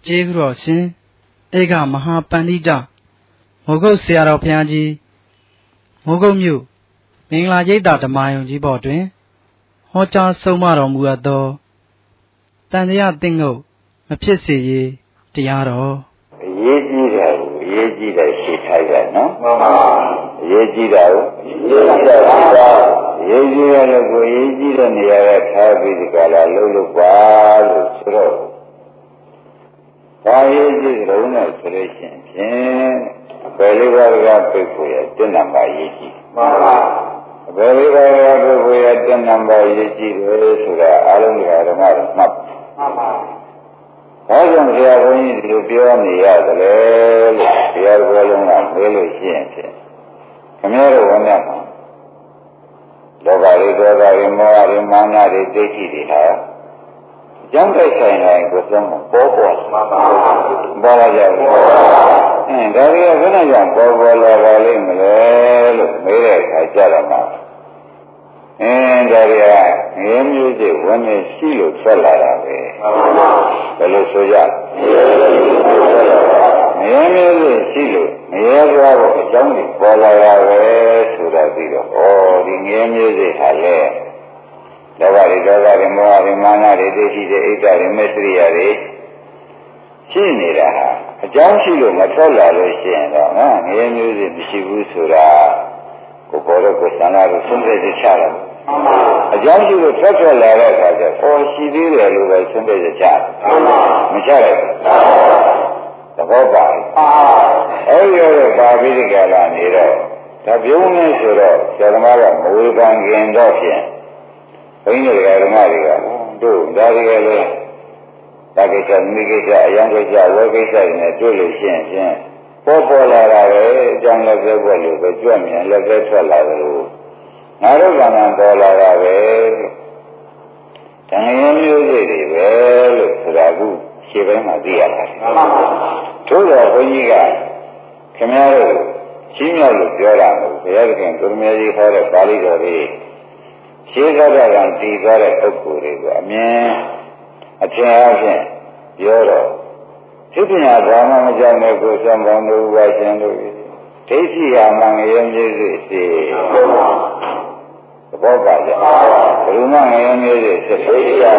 ကျေးဇူးတော်ရှင်ဧကမဟာပန္တိတမိုးကုတ်ဆရာတော်ဘုရားကြီးမိုးကုတ်မြို့မင်္ဂလာရိပ်သာဓမ္မယုံကြီးဘော်တွင်ဟောကြားဆုံးမတော်မူအပ်သောတန်တရားသင်္ကုတ်မဖြစ်စေရေးတရားတော်အရေးကြီးတာကိုအရေးကြီးတယ်ရှင်းထားကြနော်မှန်ပါအရေးကြီးတာကိုအရေးကြီးတာအရေးကြီးရလို့ကိုအရေးကြီးတဲ့နေရာကထားပြီးဒီကလာလှုပ်လို့ပါလို့ဆိုတော့ဘာရေးကြီးကြုံနဲ့ဆိုလို့ရှိရင်ဘယ်လိုဘာကပြည့်ကိုရတဲ့နံပါတ်ရေးကြီးမှန်ပါဘယ်လိုဘာကပြည့်ကိုရတဲ့နံပါတ်ရေးကြီးတယ်ဆိုတာအလုံးစုံဓမ္မတွေမှတ်မှန်ပါဘာကြောင့်ဆရာဘုန်းကြီးဒီလိုပြောနေရသလဲလို့ဆရာဘုရားလုံးကမေးလို့ရှိရင်ဖြင့်ခင်ဗျားတို့ဝန်နဲ့မှာလောဘတွေဒေါသတွေမောဟတွေမာနတွေဒိဋ္ဌိတွေဟာအကြောင်းတိုက်ဆိုင်တိုင်းကိုသုံးပေါ်ပေါ်မှန်ပါပေါ်လာကြဘူးဒါတွေကဘယ်နဲ့ကြောင့်ပေါ်ပေါ်လာပါလိမ့်မလဲလို့မေးတဲ့အခါကျတော့မှဒါတွေကငြင်းမျိုးစိဝန်နေရှိလို့ထွက်လာတာပဲဘယ်လိုဆိုကြငြင်းမျိုးစိရှိလို့မရဲသွားဖို့အကြောင်းကိုပေါ်လာရပဲဆိုတာပြီးတော့ဒီငြင်းမျိုးစိဟာလေလောဘတွေဒေါသတွေမောဟတွေမာနတွေဒိဋ္ဌိတွေအိတ်တွေမစ္စရိယတွေရှိနေတာဟာအကြောင်းရှိလို့မထွက်လာလို့ရှိရင်တော့ငြင်းမျိုးစိမရှိဘူးဆိုတာကိုပေါ်တော့ကိုသံဃာတို့ဆုံးဖြတ်ချက်ချတယ်အကြောင်းရှိလို့ထွက်လာတဲ့အခါကျရှိသေးတယ်လို့ပဲဆုံးဖြတ်ချက်ချမချလိုက်သဘောပါအဲ့ဒီတော့ပါဠိကလာနေတော့ဒါပြုံးနေဆိုတော့ဆရာသမားကမဝေဖန်ခင်တော့ဖြင့်ဘုန်းကြီးတွေကဓမ္မတွေကတို့ဒါတွေကလည်းတာကိစ္စမိကိစ္စအယံကိစ္စဝေကိစ္စတွေနဲ့တွေ့လို့ရှိရင်ဖြင့်ပေါ်လာတာပဲအကြောင်းလည်းပြောဖို့လို့ပဲကြွမြန်လည်းပဲထွက်လာတယ်လို့ငါတို့ကံပေါ်လာတာပဲတန်ရင်းမျိုးစိတ်တွေပဲလို့ဆိုတာကရှင်းပိုင်းမှာသိရပါတယ်ထို့တော်ဘုန်းကြီးကခင်ဗျားတို့ချင်းမြောက်လို့ပြောတာမဟုတ်ဘုရားသခင်ကိုရမေကြီးဟောတဲ့ပါဠိတော်လေးရှင်းသောတာကတည်သွားတဲ့ပုဂ္ဂိုလ်တွေကအမြင်အထင်အားဖြင့်ပြောတော့သိပညာဘာမှမကြောက်တဲ့ကိုယ်စံပေါင်းတို့ဝါရှင်တို့ဒိဋ္ဌိဟာမှငရဲမျိုးစိရှိသဘောပါကြဘယ်လိုမှငရဲမျိုးစိဖြစ်ဒိဋ္ဌိဟာ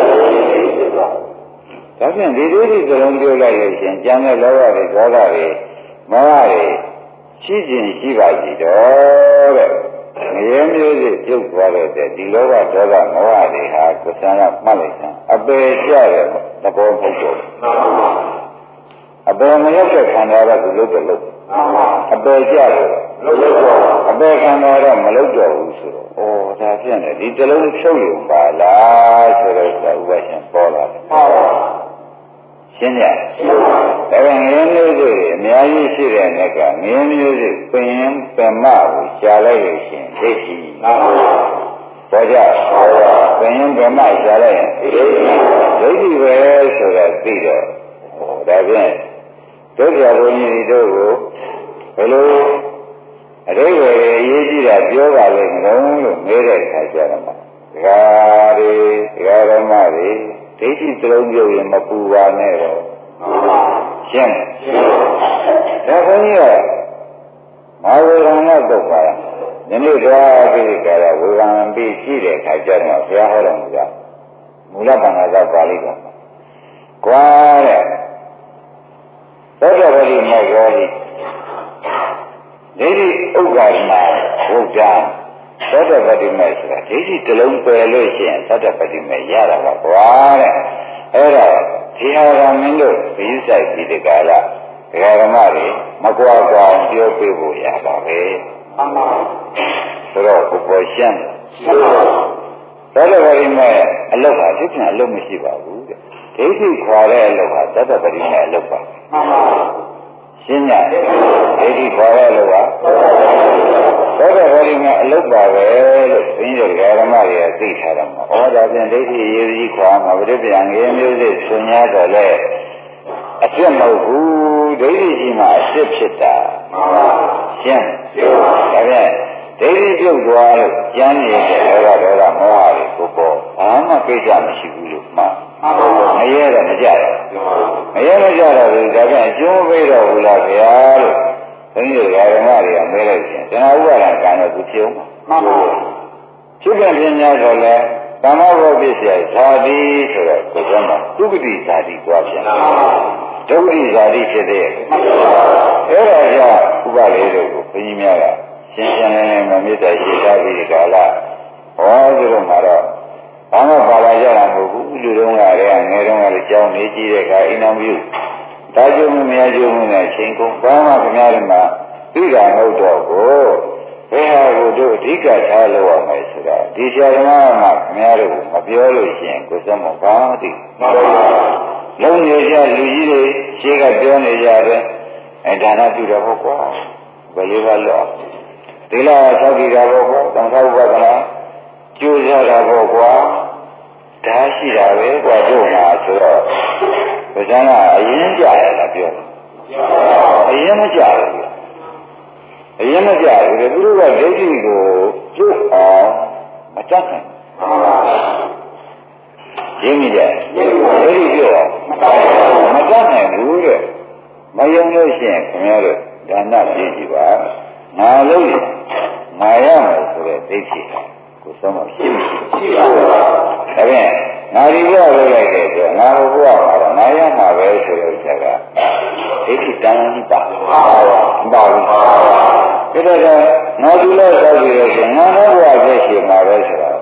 ဒါဖြင့်ဒီဒိဋ္ဌိစလုံးပြောလိုက်လို့ရှင်ကျန်တဲ့လောဘတွေဒေါသတွေမောဟတွေရှိခြင်းရှိပါကြည်တော့တဲ့ငရဲမျိုးစိပြုတ်သွားတဲ့ဒီလောဘဒေါသမောဟတွေဟာကိုယ်စံကမှတ်လိုက်တာအပေကျတဲ့သဘောမဟုတ်တော့အပေမရောက်တဲ့ခန္ဓာကသူလုပ်တယ်လို့အပေကျတယ်အပေခန္ဓာတော့မလုပ်တော့ဘူးဆိုတော့ဒါဖြင့်လေဒီတလုံးဖြုတ်ရုံပါလားဆိုတော့ဥပ္ပရှင်ပေါ်လာတယ်ရှင်းကြဒါကငင်းမျိုးစိအများကြီးရှိတဲ့နက်ကငင်းမျိုးစိပင်ပင်မကိုရှားလိုက်လို့ရှိရင်ဒိဋ္ဌိပေါ်ကြပင်ပင်မရှားလိုက်ရင်ဒိဋ္ဌိပဲဆိုတာသိတော့ဒါဖြင့်ဒုက္ခဘုန်းကြီးတို့ကိုဘယ်လိုအရိပ်ဝယ်အရေးကြီးတာပြောပါလိမ့်မလို့မေးတဲ့အခါကျတော့ဒကာဓမ္မတွေဒိဋ္ဌိသလုံးပြုတ်ရင်မပူပါနဲ့တော့ရှင်းဒါဘုန်းကြီးကမဝေဒနာတုတ်ပါညနေတော့ပြီးကြတာဝေဒနာပြီးရှိတဲ့အခါကျတော့ဘုရားဟောတော်မူတာမူလပဏ္ဏကပါဠိတော်ကွာတဲ့သောတပတိမောဂောတိဒိဋ္ဌိဥက္ကာမဘုရားသောတပတိမေဆိုတာဒိဋ္ဌိတစ်လုံးပယ်လို့ရှိရင်သောတပတိမေရတာပါကွာတဲ့အဲ့ဒါဒီဟာကမင်းတို့ဘိဆိုင်ဒီတကာလဒကာဓမ္မတွေမကွာကွာပြောပြဖို့ရတာပဲမှန်ပါဆိုတော့ကိုပေါ်ရှင်းသောတပတိမေအလုပ်ဟာသိပြန်အလုပ်မရှိပါဘူးတဲ့ဒိဋ္ဌိခွာတဲ့အလုပ်ဟာသောတပတိမေအလုပ်ပါမှန်ပါရှင်းကြဒိဋ္ဌိခေါ်ရလို့ပါသောတာပတိကအလုတ်ပါပဲလို့ဘင်းရဓမ္မတွေကသိထားတယ်မှာဒါဖြင့်ဒိဋ္ဌိရေးကြီးခေါ်မှာဗိဓိပြန်ငယ်မျိုးစိဆွညာတော့လေအဖြစ်မဟုတ်ဘူးဒိဋ္ဌိကြီးမှာအဖြစ်ဖြစ်တာရှင်းဒါဖြင့်ဒိဋ္ဌိပြုတ်သွားလို့ကျမ်းနေတဲ့လောဘဒေါသမောဟတွေကိုပေါ်ဘာမှကိစ္စမရှိဘူးလို့မှမရဲတော့မကြရဘူးရဲမကြတော့ဘူးဒါပြန်ကျုံးပေးတော့ဘူးလားဗျာလို့ဘုန်းကြီးဓမ္မတွေကမေးလိုက်ရှင်ကျွန်တော်ဥပါဒံကံတော့သူဖြုံးမှာမှန်ပါဖြစ်ပြန်ပြညာတော့လဲကာမဘုပ္ပစ္စယဇာတိဆိုတော့ကိုယ်ကမှသုဂတိဇာတိသွားပြန်ဒုက္ခိဇာတိဖြစ်တဲ့အဲ့ဒါကြောင့်ဥပလေးတို့ကိုဘုန်းကြီးများကရှင်းရှင်းလင်းလင်းမမေတ္တာရှိထားပြီးဒီကာလဟောဆိုတော့မှာတော့ဘာမှပါလာကြတာမဟုတ်ဘူးလူတုံးကလည်းငယ်တုန်းကလည်းကြောင်းနေကြည့်တဲ့အခါအိမ်တော်ပြုဒါကြုံမှုမရကြုံမှုနဲ့ချိန်ကုန်ဘာမှခင်ဗျားတို့မှာသိတာမဟုတ်တော့ဘူးဘယ်ဟာကိုတို့အဓိကထားလို့ရမယ်ဆိုတာဒီဆရာသမားကခင်ဗျားတို့မပြောလို့ရှိရင်ကိုယ်စမဘာမှမသိလုံးနေကြလူကြီးတွေရှေးကပြောနေကြတယ်အဲဒါနပြုတော့ဟုတ်ကွာဘယ်လိုပါလို့ဒီလားသောက်ကြည့်တာပေါ့ကွာသံဃာဥပဒနာကျိုးစားတာပေါ့ကွာဒါရှိတာပဲကွာတို့မှာဆိုတော့ဘုရားကအရင်ကြရလားပြောအရင်မကြဘူးအရင်မကြဘူးလေသူတို့ကဒိဋ္ဌိကိုကျွတ်အောင်မတတ်နိုင်ရင်းမိတယ်ဒိဋ္ဌိကျွတ်အောင်မတတ်နိုင်ဘူးတဲ့မယုံလို့ရှိရင်ခင်ဗျားတို့ဒါနပြည့်ကြည့်ပါငါလို့ငါရမယ်ဆိုတဲ့ဒိဋ္ဌိကိုယ်ဆုံးမရှိပါဘူးဒါဖြင့်ငါဒီဘဝလုပ်လိုက်တဲ့အတွက်ငါဘဝမှာတော့ငါရမှာပဲဆိုတဲ့ဥစ္စာကဒိဋ္ဌိတန်ကြီးပါမပါဘူးဒါတော့ငါဒီလောက်သောက်ပြီးလို့ရှိရင်ငါဘဝဖြစ်ရှိမှာပဲဆိုတော့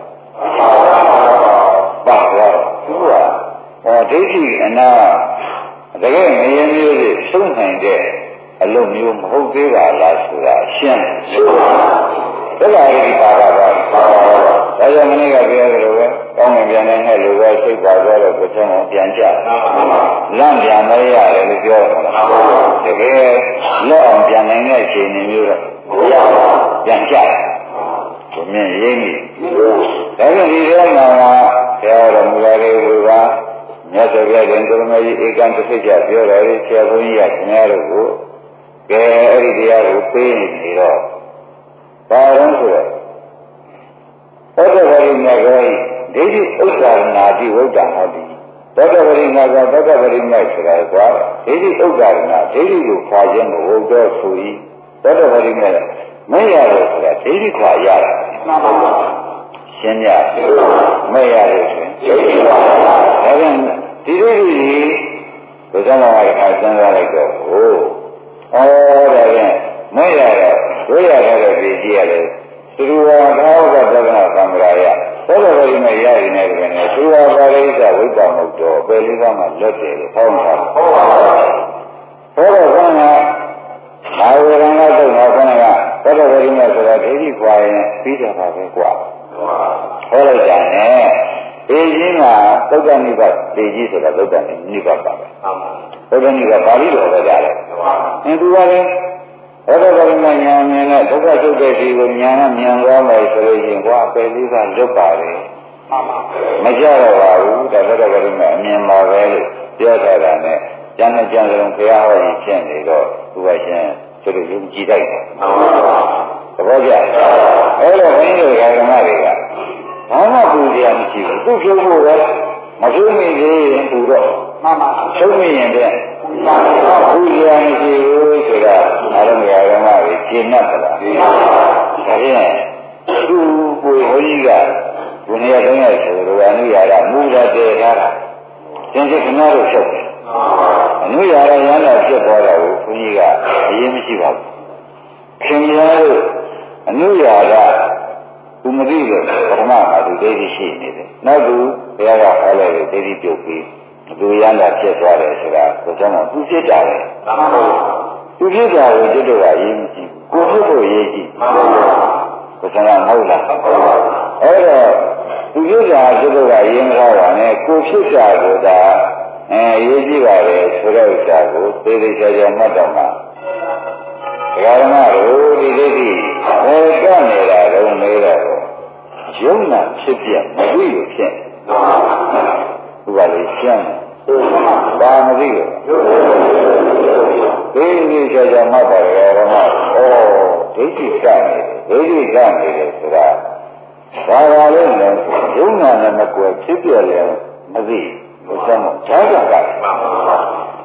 ပါတော့သူကဒိဋ္ဌိအနာတကယ်ငြင်းမျိုးတွေဆုံးနိုင်တဲ့အလုံးမျိုးမဟုတ်သေးပါလားဆိုတာရှင်းတယ်ဒါကလည်းပါပါဒါကြောင့်မနေ့ကပြောသလိုပဲကောင်းငင်ပြန်နေတဲ့လူပဲစိတ်ပါသွားတော့ကိုယ်ဆုံးအောင်ပြန်ကြလန့်ပြန်မရတယ်လို့ပြောတာတကယ်လက်အောင်ပြန်နိုင်တဲ့အခြေအနေမျိုးတော့ပြန်ကြကိုမြင်ရင်းကြီးဒါကြောင့်ဒီထဲမှာပြောတော်မူရတဲ့လူကမြတ်စွာဘုရားရှင်ကိုရမကြီးဧကံတစ်စိတ်ကြပြောတော်လေဆရာဘုန်းကြီးကခင်ဗျားတို့ကိုကဲအဲ့ဒီတရားကိုပေးနေတော့ဘာလို့ဆိုတော့သောတပရိမေကောဒိဋ္ဌိဥစ္စာနာတိဝိတ္တဟောတိသောတပရိမေကောသောတပရိမေဆိုတာကွာဒိဋ္ဌိဥစ္စာနာဒိဋ္ဌိကိုခွာခြင်းကိုဝုတ်တော်ဆို၏သောတပရိမေမရလို့ဆိုတာဒိဋ္ဌိခွာရတာမှန်ပါပါရှင်းကြမရလို့ဆိုရင်ဒိဋ္ဌိခွာရတာဒါကြောင့်ဒီဒိဋ္ဌိကြီးဘုရားမောင်ကစဉ်းစားလိုက်တော့ဟိုဒါဖြင့်မရတော့ဝိရတဲ့ပြည်ကြီးရတယ်သူဝါသာဝကသဒ္ဒနာသံဃာယသောတော်ဘုရားနဲ့ရရင်လည်းပဲနဲ့သူဝါပါရိသဝိပ္ပမုတ်တော်ပယ်လေးပါးမှလွတ်တယ်လို့ဟောတာဟုတ်ပါဘူးသောတော်ကဘာဝရဏသုတ်မှာခဏကသောတော်ဘုရားဆိုတာဒိဋ္ဌိခွာရင်ပြီးတာပါပဲကွာဟောလိုက်တာနဲ့ဒီကြီးမှာသုတ်တနိဗ္ဗာန်ဒီကြီးဆိုတာသုတ်တနိဗ္ဗာန်ပါပဲသုတ်တနိဗ္ဗာန်ပါဠိတော်ပဲကြားတယ်သူကလည်းဘောဓဘာဝဉာဏ်ဉာဏ်နဲ့ဒုက္ခသုတ်တဲ့ဒီကိုဉာဏ်နဲ့မြင်သွားမယ်ဆိုလို့ရှိရင်ဘာပယ်လေးကလွတ်ပါတယ်မကြတော့ပါဘူးဒါဘောဓဘာဝဉာဏ်အမြင်ပါပဲလို့ပြောထားတာနဲ့ကျမ်းနဲ့ကျမ်းစလုံးဘုရားဟောရင်ဖြစ်နေတော့သူကရှင်သူတို့ယုံကြည်တိုက်တယ်သဘောကျအဲ့တော့ဘုန်းကြီးတို့ဓမ္မတွေကဘာမှပူကြရမရှိဘူးသူ့ကျိုးဖို့ပဲမကျိုးမိသေးရင်ပူတော့မှန်ပါသုံးမိရင်တဲ့ပူကြရမရှိဘူးဆိုတာအာရုံဓမ္မတွေရှင်းတတ်သလားဒါဖြင့်သူ့ကိုယ်ဘုန်းကြီးကဘုန်းကြီးတုံးရဆိုတော့အနုရာမူရတည်ထားတာသင်္ကေတခဏလို့ဖြုတ်တယ်အနုရာရမ်းလာဖြစ်သွားတာကိုဘုန်းကြီးကအရင်မရှိပါဘူးခင်ဗျားတို့အနုရာကသူမသိလို့ပထမကသူဒိဋ္ဌိရှိနေတယ်နောက်သူဘုရားကဟောလိုက်တယ်ဒိဋ္ဌိပြုတ်ပြီးသူရမ်းလာဖြစ်သွားတယ်ဆိုတာကိုကြောင့်သူဖြစ်တာလေသူဖြစ်တာကိုကျွတ်တော့အရေးမကြီးကိုဖြစ်ဖို့အရေးကြီးကိုဆန္ဒမဟုတ်လားအဲ့တော့သူဖြစ်တာကျွတ်တော့အရေးမထားပါနဲ့ကိုဖြစ်တာကိုဒါအရေးကြီးပါလေဆိုတဲ့ဥစ္စာကိုသေသေးချာချာမှတ်တော့မှာဒကာဓမ္မတို့ဒီဒိဋ္ဌိဘယ်ကနေတာတော့မေးတော့ယုံနာဖြစ်ပြမသိလို့ဖြစ်သူကလေရှင်းဘာမသိလို့ဒီချာချာမှတ်ပါလေဓမ္မဩဒိဋ္ဌိကနေဒိဋ္ဌိကနေတယ်ဆိုတာဘာသာလို့လဲယုံနာနဲ့မကွယ်ဖြစ်ပြလဲမသိဘုရားမခြားကြတာ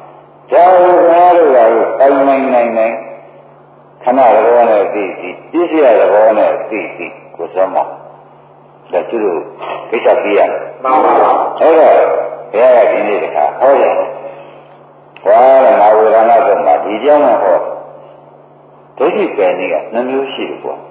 ဒါကိုခင်ဗျားတို့ကပိုင်နိုင်ခဏတော်နဲ့သိပစ္စည်းရတော်နဲ့သိကိုစမ်းမဒါသူတို့ကိစ္စပြရတယ်မှန်ပါပါအဲ့တော့ဘုရားကဒီနေ့တခါဟောတယ်ဟောရမဝေဒနာတော့မှဒီကြောင့်ဟောဒိဋ္ဌိပယ်နည်းကနှမျိုးရှိတယ်ပေါ့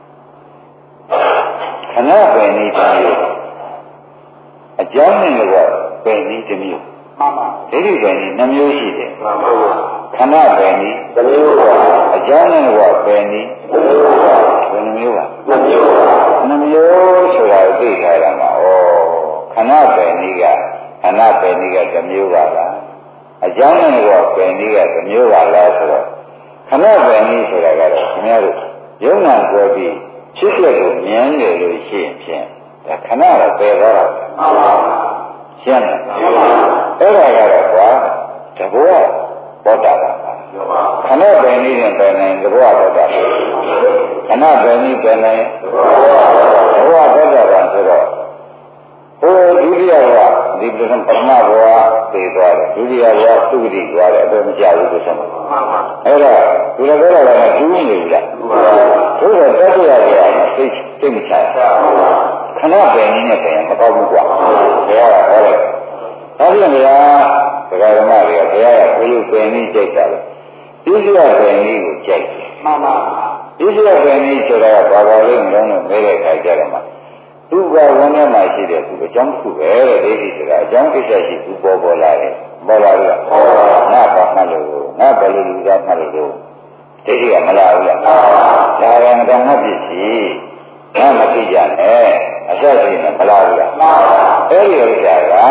ခဏပယ်နည်းတစ်မျိုးအကြောင်းနဲ့တော့ပယ်နည်းတစ်မျိုးမှန်ပါဒိဋ္ဌိပယ်နည်းနှမျိုးရှိတယ်မှန်ပါခဏပယ်နည်းတစ်မျိုးပါအကြောင်းနဲ့တော့ပယ်နည်းတစ်မျိုးပါဘယ်နှမျိုးပါနှမျိုးဆိုတာသိထားရမှာဩခဏပယ်နည်းကတစ်မျိုးပါလားအကြောင်းနဲ့တော့ပယ်နည်းကတစ်မျိုးပါလားဆိုတော့ခဏပယ်နည်းဆိုတာကတော့ခင်ဗျားတို့ယုံနာကြွယ်ပြီးဖြစ်တဲ့ကိုမြင်တယ်လို့ရှိရင်ဖြင့်ဒါခဏတော့ပယ်သွားတာမှန်ပါရှင်းတယ်မှန်ပါအဲ့ဒါကတော့ကွာတဘောဘောတာပါခဏပယ်နည်းနဲ့ပယ်နိုင်တဘောဘောတာခဏပယ်နည်းပယ်နိုင်တဘောဘောတာပါဆိုတော့ဟိုဒုတိယကဒီပထမဘောသိသွားတယ်ဒုတိယဘောသုဂတိသွားတယ်အဲ့မကြဘူးဆိုမှမှန်ပါအဲ့ဒါဒီလိုပြောတာကဒူးနေပြီလားဘုရားတတိယကသိမချခဏပယ်နည်းနဲ့ပယ်မတော့ဘူးကွာဘုရားကဟောတယ်ဒါပြန်ဗျာဒကာဓမ္မတွေကဘုရားကဘယ်လိုပယ်နည်းကြိုက်တာလဲဣဇိယပယ်နည်းကိုကြိုက်တယ်မှန်ပါဣဇိယပယ်နည်းဆိုတာကဘာလို့မလုံးလို့မဲတဲ့ခါကြတယ်မှာသူကဝန်ထဲမှာရှိတဲ့သူအကြောင်းတစ်ခုပဲတဲ့ဒိဋ္ဌိဆိုတာအကြောင်းကိစ္စရှိသူပေါ်လာတယ်ပေါ်လာလို့ငါဘာမှလို့ငါဘယ်လိုလူသားမှလို့ဒိဋ္ဌိကမလာဘူးလားဒါရင်တော့ငါပြည့်စီငါမသိကြနဲ့အဆက်ရှိနေမလာဘူးလားအဲ့ဒီဥစ္စာကတဲ့ဒါ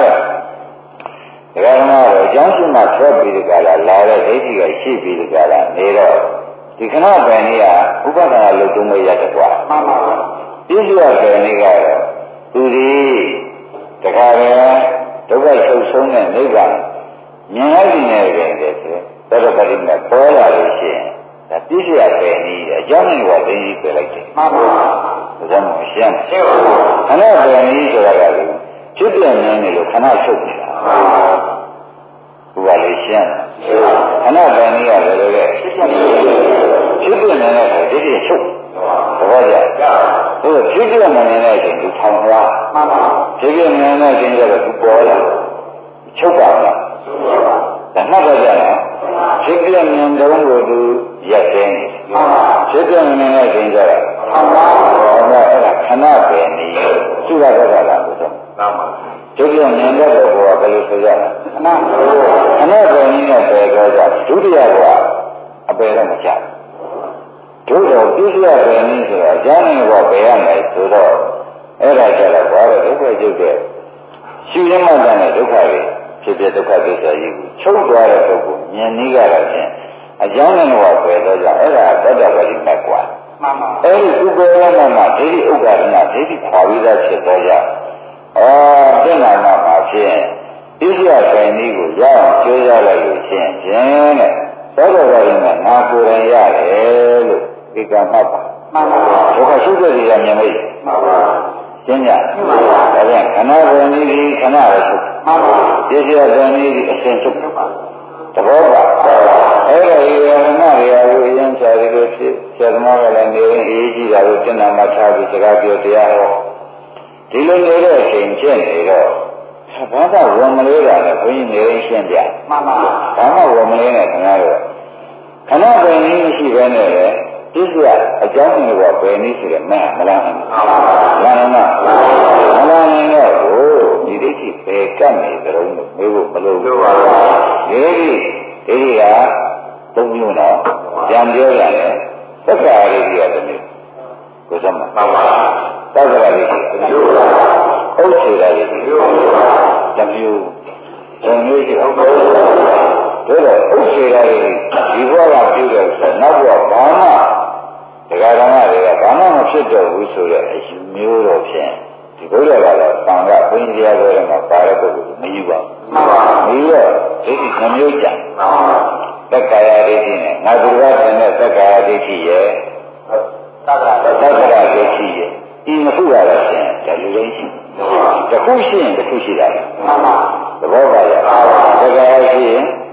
ကမှတော့အကြောင်းရှိမှထွက်ပြီးဒီကလာလာတဲ့ဒိဋ္ဌိကရှိပြီးဒီကလာနေတော့ဒီခဏပင်ကြီးကဥပဒနာလို့တုံးမရတဲ့ကွာမှန်ပါပါပြည့်စုံတဲ့နေ့ကတော့သူဒီတခါပဲဒုက္ခချုပ်ဆုံးတဲ့နိဗ္ဗာန်မြင်လိုက်နေတယ်ဆိုသောတပတိနဲ့ပေါ်လာလို့ရှိရင်ဒါပြည့်စုံတဲ့နေ့အကြောင်းနဲ့ကသိကြီးပြလိုက်တယ်မှန်ပါပါဒါကြောင့်ရှင်းရှင်းခဏပင်ကြီးဆိုတာကလေဖြစ်ပြနေတယ်လို့ခဏချုပ်နေတာဘုရားလေးရှင်းခဏပင်ကြီးကလည်းလေဖြစ်ပြနေတဲ့အခါဒီချုပ်သဘောကျဟိုဖြစ်ပြနေတဲ့အချိန်သူထောင်သွားမှန်ပါဖြစ်ပြနေတဲ့အချိန်ကျတော့သူပေါ်လာချုပ်ပါလားဒါမှတ်တော့ကြလားဖြစ်ပြနေတုန်းကိုသူရက်သိနေမှန်ပါဖြစ်ပြနေတဲ့အချိန်ကျတော့မှန်ပါအဲ့ဒါခဏပဲနေသူရတော့လားဘုရားမှန်ပါဖြစ်ပြနေတဲ့ပုဂ္ဂိုလ်ကဘယ်လိုဆိုကြလဲခဏပဲနည်းနဲ့ပယ်တော့ကြဒုတိယကအပယ်တော့မချတို့တော့ပြည့်စုံတဲ့နည်းဆိုတော့အကြောင်းနဲ့တော့ပယ်ရမယ်ဆိုတော့အဲ့ဒါကြတော့ဘာလဲဒုက္ခကျုပ်တဲ့ရှုရမှတန်တဲ့ဒုက္ခတွေဖြစ်တဲ့ဒုက္ခသစ္စာကြီးကိုချုပ်သွားတဲ့ပုဂ္ဂိုလ်မြင်နည်းကြတော့ချင်းအကြောင်းနဲ့တော့ပယ်တော့ကြအဲ့ဒါတတ္တဝတိနဲ့ကွာမှန်ပါအဲ့ဒီသူပယ်ရမှမှဒိဋ္ဌိဥက္ကဋ္ဌနာဒိဋ္ဌိခွာပြီးသားဖြစ်တော့ကြပြင့်လာမှဖြစ်ပြည့်စုံတဲ့နည်းကိုရအောင်ကြိုးစားလိုက်လို့ချင်းဖြင့်တဲ့သောတော်တော်ရင်ကငါကိုယ်တိုင်ရတယ်လို့ဒီကမှတ်ပါမှန်ပါဘုရားရှိတဲ့ကြီးကမြင်မိမှန်ပါရှင်းကြမှန်ပါဒါကြောင့်ခဏပင်ကြီးခဏရချုပ်မှန်ပါပြည့်စုံတဲ့နည်းအစဉ်ချုပ်ပါသဘောပါအဲ့ဒါဒီရဏတွေအရင်စာရီလို့ဖြစ်ဆရာသမားကလည်းနေရင်အေးကြီးတာကိုတင်နာမှထားပြီးစကားပြောတရားဟောဒီလိုနေတဲ့အချိန်ကျင့်နေတော့ဘာသာဝင်မလေးတာလည်းဘုန်းကြီးနေရင်ရှင်းပြမှန်ပါဘာမှဝင်မလေးနဲ့ခင်ဗျားတို့ခဏပင်ကြီးမရှိဘဲနဲ့လေပြည့်စုံအကြောင်းတွေကဘယ်နည်းဆိုရဲမလားမှန်ပါလာနိုင်မှာမလာနိုင်တော့ဒီဒိဋ္ဌိပဲကပ်နေကြတော့မေးဖို့မလိုဘူးဒီကသုံးမျိုးတော့ကြံပြောရတယ်သက္ကာရိတိရတယ်ကိုစမ်းမှာမှန်ပါသက္ကာရိတိမျိုးပါဥစ္စေရိတိမျိုးပါတမျိုးဇုံမျိုးရှိဟုတ်ပါဘူးဒါတော့ဥစ္စေရိတိဒီဘဝကပြုတဲ့ဆိုနောက်ဘဝဘာမှတရားဓမ္မတွေကဘာမှမဖြစ်တော့ဘူးဆိုတဲ့အရှင်မျိုးတော့ဖြင့်ဒီဘုရားကတော့သံဃာဘုန်းကြီးတရားတော်မှာပါတဲ့ပုဂ္ဂိုလ်မယူပါဘူးမှန်ပါပြီးတော့ဒိဋ္ဌိနှမျိုးကြံမှန်ပါသက္ကာယဒိဋ္ဌိနဲ့ငါဘုရားရှင်တဲ့သက္ကာယဒိဋ္ဌိရဲ့သက္ကာယဒိဋ္ဌိရဲ့ဒီနှစ်ခုကတော့ရှင်ဒါလူရင်းရှိတစ်ခုရှိရင်တစ်ခုရှိတာမှန်ပါသဘောပါရဲ့သက္ကာယရှိရင်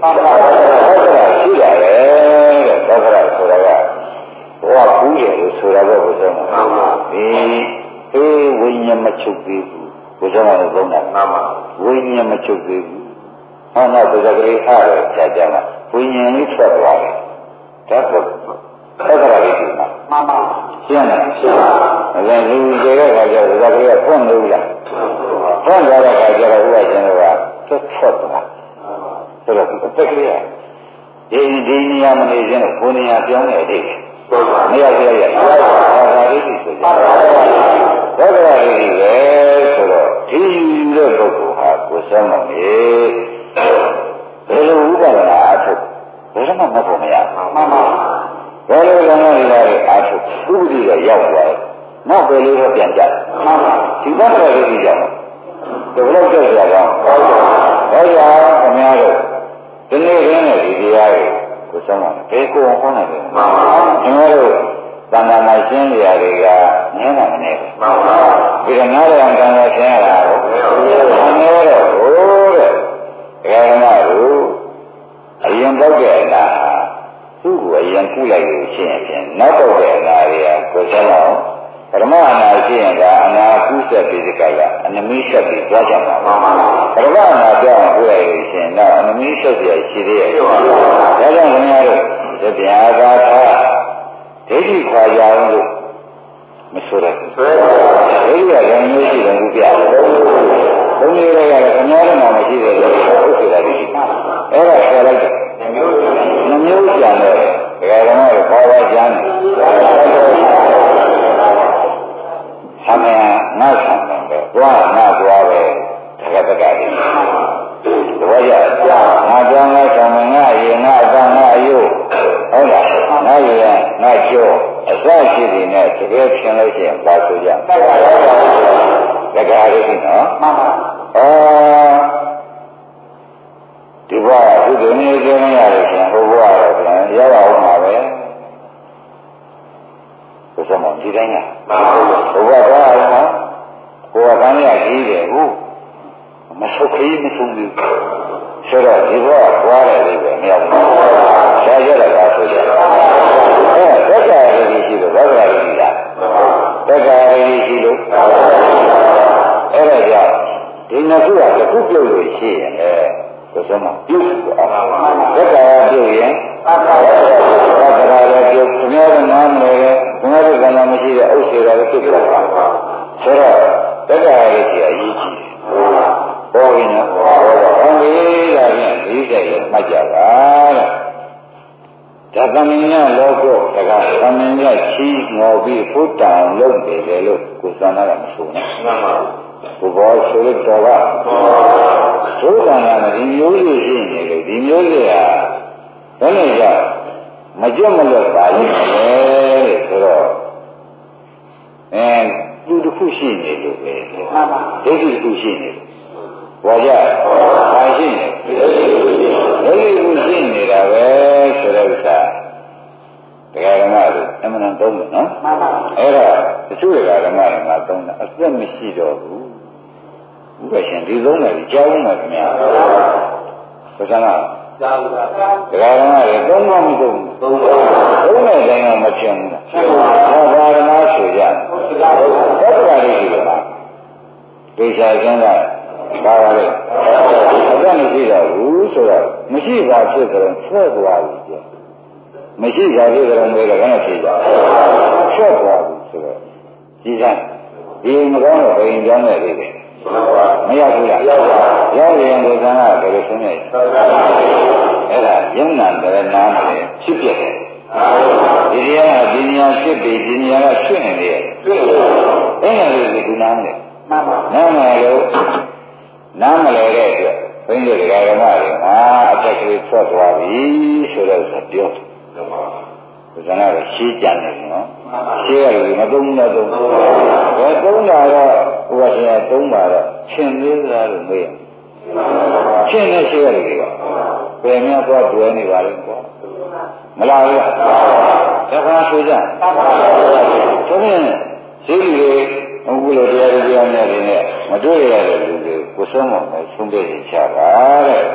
ရှိတယ်တဲ့သက္ကရာဆိုတာကဟောကူးတယ်လို့ဆိုတာတော့ဘုရားဒီဝိညာဉ်မချုပ်သေးဘူးဘုရားကသုံးတာဝိညာဉ်မချုပ်သေးဘူးဟောတော့ဘုရားကလေးအားရကြာကြာမှာဝိညာဉ်လေးထွက်သွားတယ်ဒါတော့သက္ကရာလေးကရှင်းတယ်အဲ့ဒါလူတွေတဲ့ခါကျဘုရားကလေးကဖွင့်လို့လားဖွင့်သွားတဲ့ခါကျတော့ဘုရားရှင်ကထွက်သွားဆိုတော့အသက်ကလေးဒီနေရာမနေခြင်းကိုဘုနေရာပြောင်းနေတယ်မရသေးရဲ့ဘာသာရေးဆိုကြဘောဓရာရေးပဲဆိုတော့ဒီယူတဲ့ပုဂ္ဂိုလ်ဟာကိုယ်ဆုံးမနေဘယ်လိုဥပဒနာအထုတ်ဘယ်မှမဖို့မရဘယ်လိုလုပ်ရလဲအထုတ်ဥပဒေကရောက်သွားတယ်နောက်ပဲလေးတော့ပြန်ကြဒီဘောဓရာရေးကြောင့်ဒီလိုကြောက်ကြတော့ဘာကြောင့်ခင်ဗျားတို့ဒီနေ့ရင်းနဲ့ဒီတရားကိုဆုံးမဘယ်ကိုအောင်နိုင်လဲခင်ဗျားတို့သံဃာမှာရှင်းနေရတွေကနည်းနာမနေဘူးပြီးတော့နားရအောင်သံဃာရှင်းရတာကိုနည်းတော့ဟိုတဲ့ဓမ္မတို့အရင်ပေါက်တဲ့အလားသူ့ကိုအရင်ကုလိုက်လို့ရှင်းရင်နောက်ပေါက်တဲ့အလားတွေကကိုဆုံးအောင်ပရမအနာရှိရင်ကအနာကုဆက်ပြီးဒီကရအနမိဆက်ပြီးကြွားကြမှာပရမအနာပြောင်းကိုလိုက်လို့ရှင်းတော့အနမိဆက်ပြရှိသေးရဲ့ဒါကြောင့်ခင်ဗျားတို့ဒီပြာသာထားဒိဋ္ဌိခွာကြအောင်လို့မဆိုရဘူးဒိဋ္ဌိကလည်းမျိုးရှိတယ်ဘူးပြဘုန်းကြီးတွေကလည်းခင်ဗျားတို့မှမရှိတယ်လို့ဟုတ်ဆိုတာဒီအဲ့ဒါဆယ်လိုက်တယ်နှမျိုးကြံတယ်ဒကာဓမ္မတွေခေါ်ပါကြမ်းဆံမငါဆံတယ်သွားငါသွားပဲတက္ကသကတိဘောရငါကြောင့်ငါဆံမငါရေငါအပန်းငါအယုဟုတ်လားငါရေငါကျော်အစရှိတယ်နဲ့တကယ်ဖြစ်လို့ရှိရင်ပါဆိုကြတက္ကရာရိနော်ဒီဘဝသူတို့နေကြနေရတယ်ဆိုရင်ဟိုဘဝတော့ပြန်ရောက်အောင်ပါပဲဘုရားမောင်ဒီတိုင်းကဘုရားသွားအောင်နော်ဘုရားကလည်းကြီးတယ်ဟုတ်မဆုတ်ခီးမဆုံးဘူးဆိုတော့ဒီဘဝသွားတယ်လေပဲမရောက်ဘူးဆရာရတာကဆိုကြသက္ကာရိရှိလို့သက္ကာရိလားသက္ကာရိရှိလို့အဲ့ဒါကြောင့်ဒီနှစ်ခုကတစ်ခုပြုတ်လို့ရှိရင်လေဘုရားမပြုတ်ဘူးအောင်သက္ကာရပြုတ်ရင်သက္ကာရပြုတ်ခင်ဗျားတို့နားမလဲခင်ဗျားတို့ကလည်းမရှိတဲ့အုပ်စေတာလည်းဖြစ်သွားတာဆိုတော့သက္ကာရရှိအရေးကြီးတယ်ဟောရင်ဟောလေးလာရင်ဒီတဲ့ရမှတ်ကြပါတဲ့ဒါသမင်ညလောကောတကသမင်ညချီးငေါ်ပြီးဖုတ်တောင်လုပ်တယ်လေလို့ကိုသံဃာကမဆိုနဲ့မှန်ပါဘုဘောဆိုလို့တော်ကသို့တော်လည်းဒီမျိုးလေးရှိနေလို့ဒီမျိုးလေးဟာဘယ်နဲ့ကမကြွမလွတ်ပါလိမ့်မယ်ဆိုတော့သူတစ်ခုရှိနေလို့ပဲမှန်ပါဒိဋ္ဌိတစ်ခုရှိနေလို့ဘောကြဘာရှိနေဒိဋ္ဌိတစ်ခုရှိနေတာပဲဆိုတဲ့ဥစ္စာတရားဓမ္မတွေအမှန်တန်သုံးတယ်နော်မှန်ပါအဲ့ဒါတချို့တရားဓမ္မတွေမှာသုံးတာအသက်မရှိတော့ဘူးဥပ္ပရှင်ဒီသုံးတယ်ကြောင်းတယ်ခင်ဗျာဘုရားကကြားဘူးလားတရားဓမ္မတွေသုံးမှမသုံးဘူးသုံးတဲ့တိုင်းတော့မဖြစ်ဘူးလားဖြစ်ပါဘူးဘာဓမ္မဆိုကြသက္ကာရိရှိတယ်လားဒေရှာကျမ်းကပါပါလေအသက်မရှိတော့ဘူးဆိုတော့မရှိပါဖြစ်ကြတယ်ဆွဲသွားပြီကျမရှိပါဖြစ်ကြတယ်မေးတော့ဘယ်နဲ့ဖြစ်ကြဆွဲသွားပြီဆိုတော့ဒီကဒီမကောင်းတော့ဘယ်ရင်ကြောင်းနဲ့လေးပဲမရဘူးလားရောက်ရင်ဒီကံကဘယ်လိုရှင်းလဲအဲ့ဒါယုံနာတယ်နားတယ်ဖြစ်ပြတယ်ဒီတရားကဒီနေရာဖြစ်ပြီးဒီနေရာကဖြစ်နေတယ်အဲ့ဒါလေးကနားတယ်နားမယ်လို့နားမလဲတဲ့အတွက်ဘုန်းကြီးတွေကဓမ္မတွေအတက်ကလေးထွက်သွားပြီဆိုတော့ပြောတယ်ဘုရားကရှင်းကြတယ်နော်ရှင်းရတယ်မသုံးတော့သုံးဘယ်သုံးတာတော့ဘုရားရှင်ကသုံးပါတော့ရှင်သေးလားလို့မေးရှင်နဲ့ရှင်းရတယ်ကဘယ်များတော့တွဲနေပါလဲကွာမလားဘူးတခါဆိုကြဆိုရင်ရှိလူတွေအခုလိုတရားတွေများနေတယ်မတွေ့ရတဲ့လူတွေကိုဆုံးမမယ်ဆုံးဖြတ်ချပါတဲ့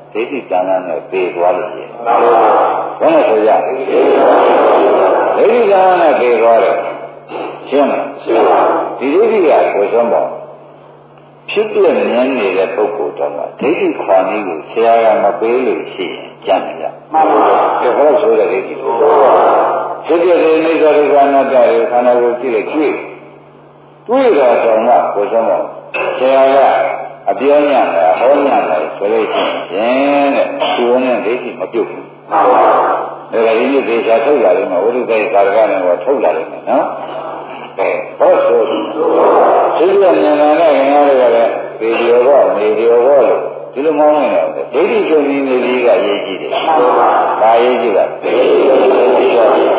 ဒိဋ္ဌိတဏ္ဍာနဲ့ပေသွားလို့ရှိရင်ဘယ်နဲ့ဆိုကြဒိဋ္ဌိတဏ္ဍာနဲ့ပေသွားတယ်ရှင်းမလားဒီဒိဋ္ဌိကကိုယ်ဆုံးပေါ့ဖြစ်ပြမြင်နေတဲ့ပုဂ္ဂိုလ်တော်မှာဒိဋ္ဌိခွာနည်းကိုဆရာကမပေးလို့ရှိရင်ကြမ်းကြမှန်ပါပါဒီဘယ်လိုဆိုတဲ့ဒိဋ္ဌိဖြစ်ပြတဲ့နေသာဒုက္ခအနတ္တရဲ့ခန္ဓာကိုယ်ကြည့်လိုက်တွေ့တာတော့မှကိုယ်ဆုံးပေါ့ဆရာကအပြောညံ့တာဟောညံ့တာဆိုလို့ရှိရင်တဲ့သူ့နဲ့ဒိဋ္ဌိမပြုတ်ဘူးမှန်ပါပါဒါကဒီနေ့ဒေသထုတ်လာတယ်မှာဝိသုဒ္ဓိကာရကနဲ့ဟောထုတ်လာတယ်နော်ဟောဆိုဒီလိုဉာဏ်နဲ့ငါတို့ကလည်းပေဒီယောဘောနေဒီယောဘောလို့ဒီလိုမောင်းနေတော့ဒိဋ္ဌိချုပ်နေနေလေးကရေးကြည့်တယ်။ဒါရေးကြည့်တာဒိဋ္ဌိချုပ်နေနေ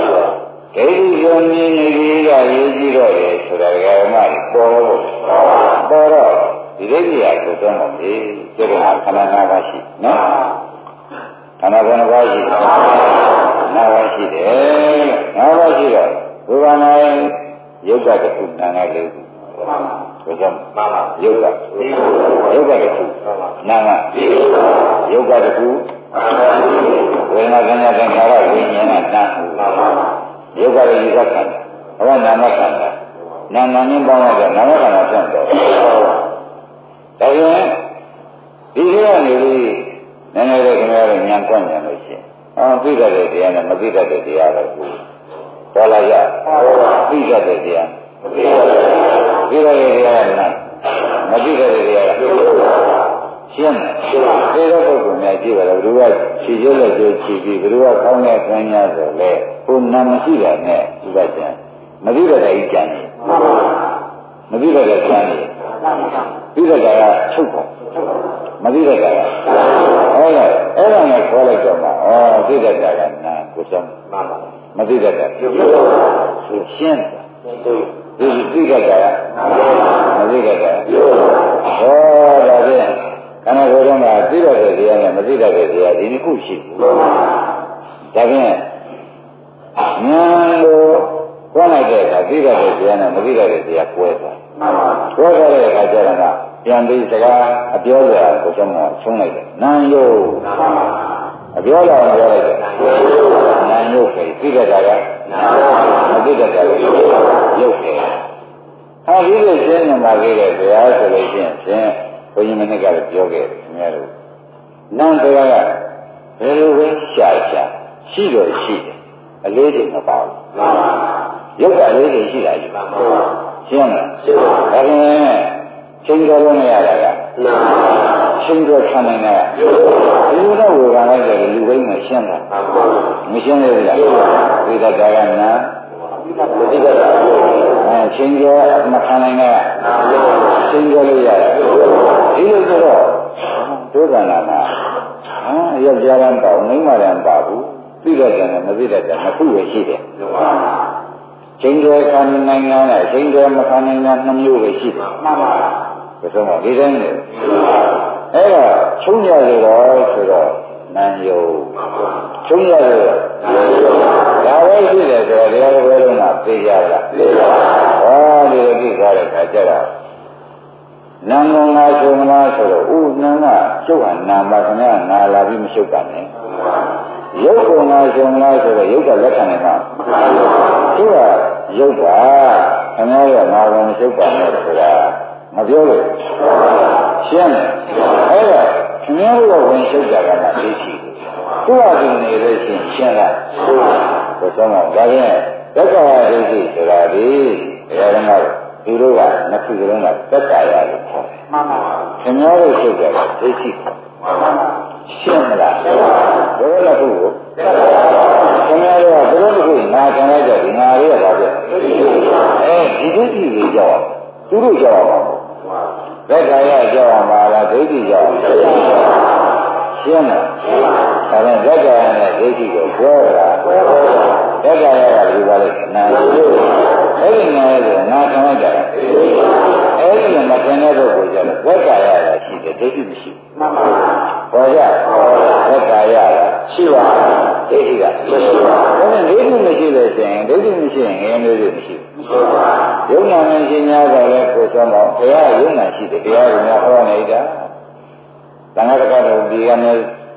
လေးကရေးကြည့်တော့တယ်ဆိုတာကမှပေါ်တော့ဒီဒိဋ္ဌိကကိုတော့မဖြစ်ဒီကခန္ဓာ၅ပါးရှိနော်ခန္ဓာဘယ်နှပါးရှိလဲ၅ပါးရှိတယ်၅ပါးရှိတော့ဘုရားနာယုတ်ကတစ်ခုနာငါလေးခုဆိုကြမှာယုတ်ကတစ်ခုနာငါယုတ်ကတစ်ခုဝေဒနာကညာကံခါရဝိညာဏနာယုတ်ကရဲ့ဒီကခန္ဓာဘာနာမခန္ဓာနာမနဲ့ပေါင်းရတဲ့နာမခန္ဓာပြန်တော့ဒါရင်ဒီလိုနေပြီးနည်းနည်းလေးခင်ဗျားတို့ဉာဏ်ကွန့်ဉာဏ်လို့ရှိရင်သိတတ်တဲ့တရားနဲ့မသိတတ်တဲ့တရားတော့ပေါ်လာကြသိတတ်တဲ့တရားသိတတ်တဲ့တရားကမသိတတ်တဲ့တရားကရှင်းတယ်ဒါတော့ပုဂ္ဂိုလ်များကြည့်ပါတော့ဘုရားခြေကျလက်ကျခြေပြီးဘုရားကောင်းတဲ့ခွင့်ရဆိုလဲဟိုနာမရှိတာနဲ့ဥပဒကျန်မသိတတ်တဲ့ကြံနေမသိတတ်တဲ့ကြံနေသိတတ်တာကချုပ်ပါမသိတတ်တာကအဲ့ဒါနဲ့ခေါ်လိုက်တော့မှသိတတ်တာကနာကိုဆုံးမသိတတ်တာရှင်းဒီသိတတ်တာမသိတတ်တာဟောဒါဖြင့်ခန္ဓာကိုယ်တော့ကသိတတ်တဲ့တရားနဲ့မသိတတ်တဲ့တရားဒီနှစ်ခုရှိဘူးဒါဖြင့်ဉာဏ်ကိုကွန်းလိုက်တဲ့အခါသိတတ်တဲ့တရားနဲ့မသိတတ်တဲ့တရားကွဲသွားကွဲသွားတဲ့အခါကျတော့ပြန်ပြီးစကားအပြောစရာကိုဆုံးလိုက်တယ်နာယုတ်အပြောလာပြောလိုက်တယ်နာယုတ်ပဲသိတတ်တာကမသိတတ်တာကယုတ်တယ်အဲဒီလိုရှင်းနေပါသေးတယ်ဘုရားဆိုလို့ရှိရင်ဘုန်းကြီးမင်းကလည်းပြောခဲ့တယ်ခင်ဗျားတို့နန်းတရားကဘယ်လိုပဲရှာရှိတော့ရှိတယ်အလေးချိန်မပါဘူးယုတ်ကအလေးချိန်ရှိတာကြီးရှင်းလားရှင်းပါဒါပေမဲ့ချိန်တော်လို့မရတာကချိန်တော်ခံနေတာဒီလိုတော့ဝေခံလိုက်တယ်လူဘိန်းမရှင်းတာမရှင်းသေးဘူးလားသိတတ်တာကနာသိတတ်တာချိန်တော်မခံနိုင်တာချိန်တော်လို့ရတယ်ဒီလိုဆိုတော့ဒုက္ခနာမှာယောက်ျားရန်ပေါ့မိန်းမရန်ပါဘူးသိတတ်တယ်နဲ့မသိတတ်တယ်နှစ်ခုပဲရှိတယ်ချိန်တော်ခံနိုင်တာနဲ့ချိန်တော်မခံနိုင်တာနှစ်မျိုးပဲရှိတယ်မှန်ပါလားဘယ်ဆုံးဒီတိုင်းလေအဲ့ဒါချုံရရတော့ဆိုတော့နာယုံချုံရရဒါပဲရှိတယ်ဆိုတော့တရားတော်လုံးမှာသိကြလားသိပါဘူးဒီလိုသိကြတဲ့အခါကျတော့နံကုံငါချုံမလားဆိုတော့ဥနံကကျုပ်ဟာနာမခင်ဗျာငါလာပြီးမရှုပ်ပါနဲ့ရုပ်ကုံငါချုံမလားဆိုတော့ရုပ်ကလက်ခံနေမှာသူကရုပ်ပါခင်ဗျားကငါဝင်မရှုပ်ပါနဲ့ဆိုတာမပြောလို့ရှင်းတယ်အဲ့ဒါခင်ဗျားတို့ဝင်ရှုပ်ကြတာကသိရှိတယ်သူ့အတူနေလို့ရှင်းတာဘယ်ဆုံးတော့ဒါဖြင့်သက္ကာယဒိဋ္ဌိဆိုတာဒီတရားဓမ္မသူတို့ကနှစ်ခုစလုံးကသက္ကာယလို့ခေါ်တယ်မှန်ပါပါခင်ဗျားတို့ရှုပ်ကြတာဒိဋ္ဌိမှန်ပါပါရှင်းမလားရှင်းပါဘယ်လိုခုကိုခင်ဗျားတို့ကဘယ်လိုခုနာခံလိုက်ကြဒီငါလေးကပါပြဒီဒိဋ္ဌိကိုကြောက်သူတို့ကြောက်ပါသက္ကာယကြောက်ပါလားဒိဋ္ဌိကြောက်ရှင်းလားဒါနဲ့သက္ကာယနဲ့ဒိဋ္ဌိကိုပြောတာသက္ကာယကဒီပါလေနာယုအဲ့ဒီနာယုကငါခံလိုက်ကြတာအဲ့ဒီမခံတဲ့ပုဂ္ဂိုလ်ကြတော့သက္ကာယကရှိတယ်ဒိဋ္ဌိမရှိဘူးမှန်ပါပါဘောကြသက္ကာယကရှိပါဒိဋ္ဌိကမရှိပါဘူးဒါနဲ့ဒိဋ္ဌိမရှိလို့ရှိရင်ဒိဋ္ဌိမရှိရင်ငယ်မျိုးတွေမရှိဘူးယုံနာနဲ့ရှင်များတော့လည်းကိုယ်ဆုံးတော့ဘုရားယုံနာရှိတယ်တရားကိုများဟောနေတာသံဃာတော်ဒီကနေ့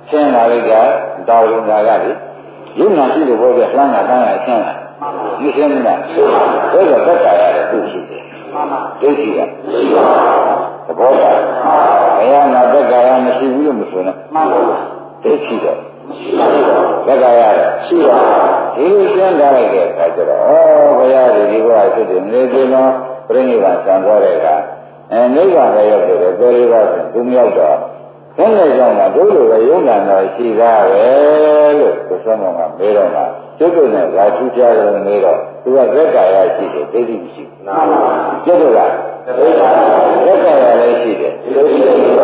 ရှင်းလာလိုက်တာတော်လုံးသာကလေရုပ်နာရှိလို့ဘောပြလှမ်းတာတန်းရရှင်းလာဒီရှင်းမလားဒါတော့သက်သာရတယ်သူရှိတယ်ဒိဋ္ဌိကသဘောကဘယ်ရမှာသက်သာရမရှိဘူးလို့မဆိုနဲ့ဒိဋ္ဌိတော့သက်သာရတယ်ရှိပါဒီလိုရှင်းထားလိုက်တဲ့အခါကျတော့ဘုရားဒီဘဝဖြစ်တယ်နေသေးတော့ပြိဋိဘံဆံသွားတဲ့ကနိဗ္ဗာန်ပဲရောက်တယ်ပြောရပါဆိုသူမြောက်တော့ဘယ်နဲ့ကြောင့်လဲတို့လိုပဲယုံနာတော်ရှိသားပဲလို့သစ္စာမောင်ကမေးတော့မှကျွတ်တို့နဲ့လာထူးခြားတယ်မေးတော့သူကသက်ကာယရှိတယ်ဒိဋ္ဌိမရှိဘူးကျွတ်တို့ကသက်ကာယလည်းရှိတယ်အဲ့ဒါ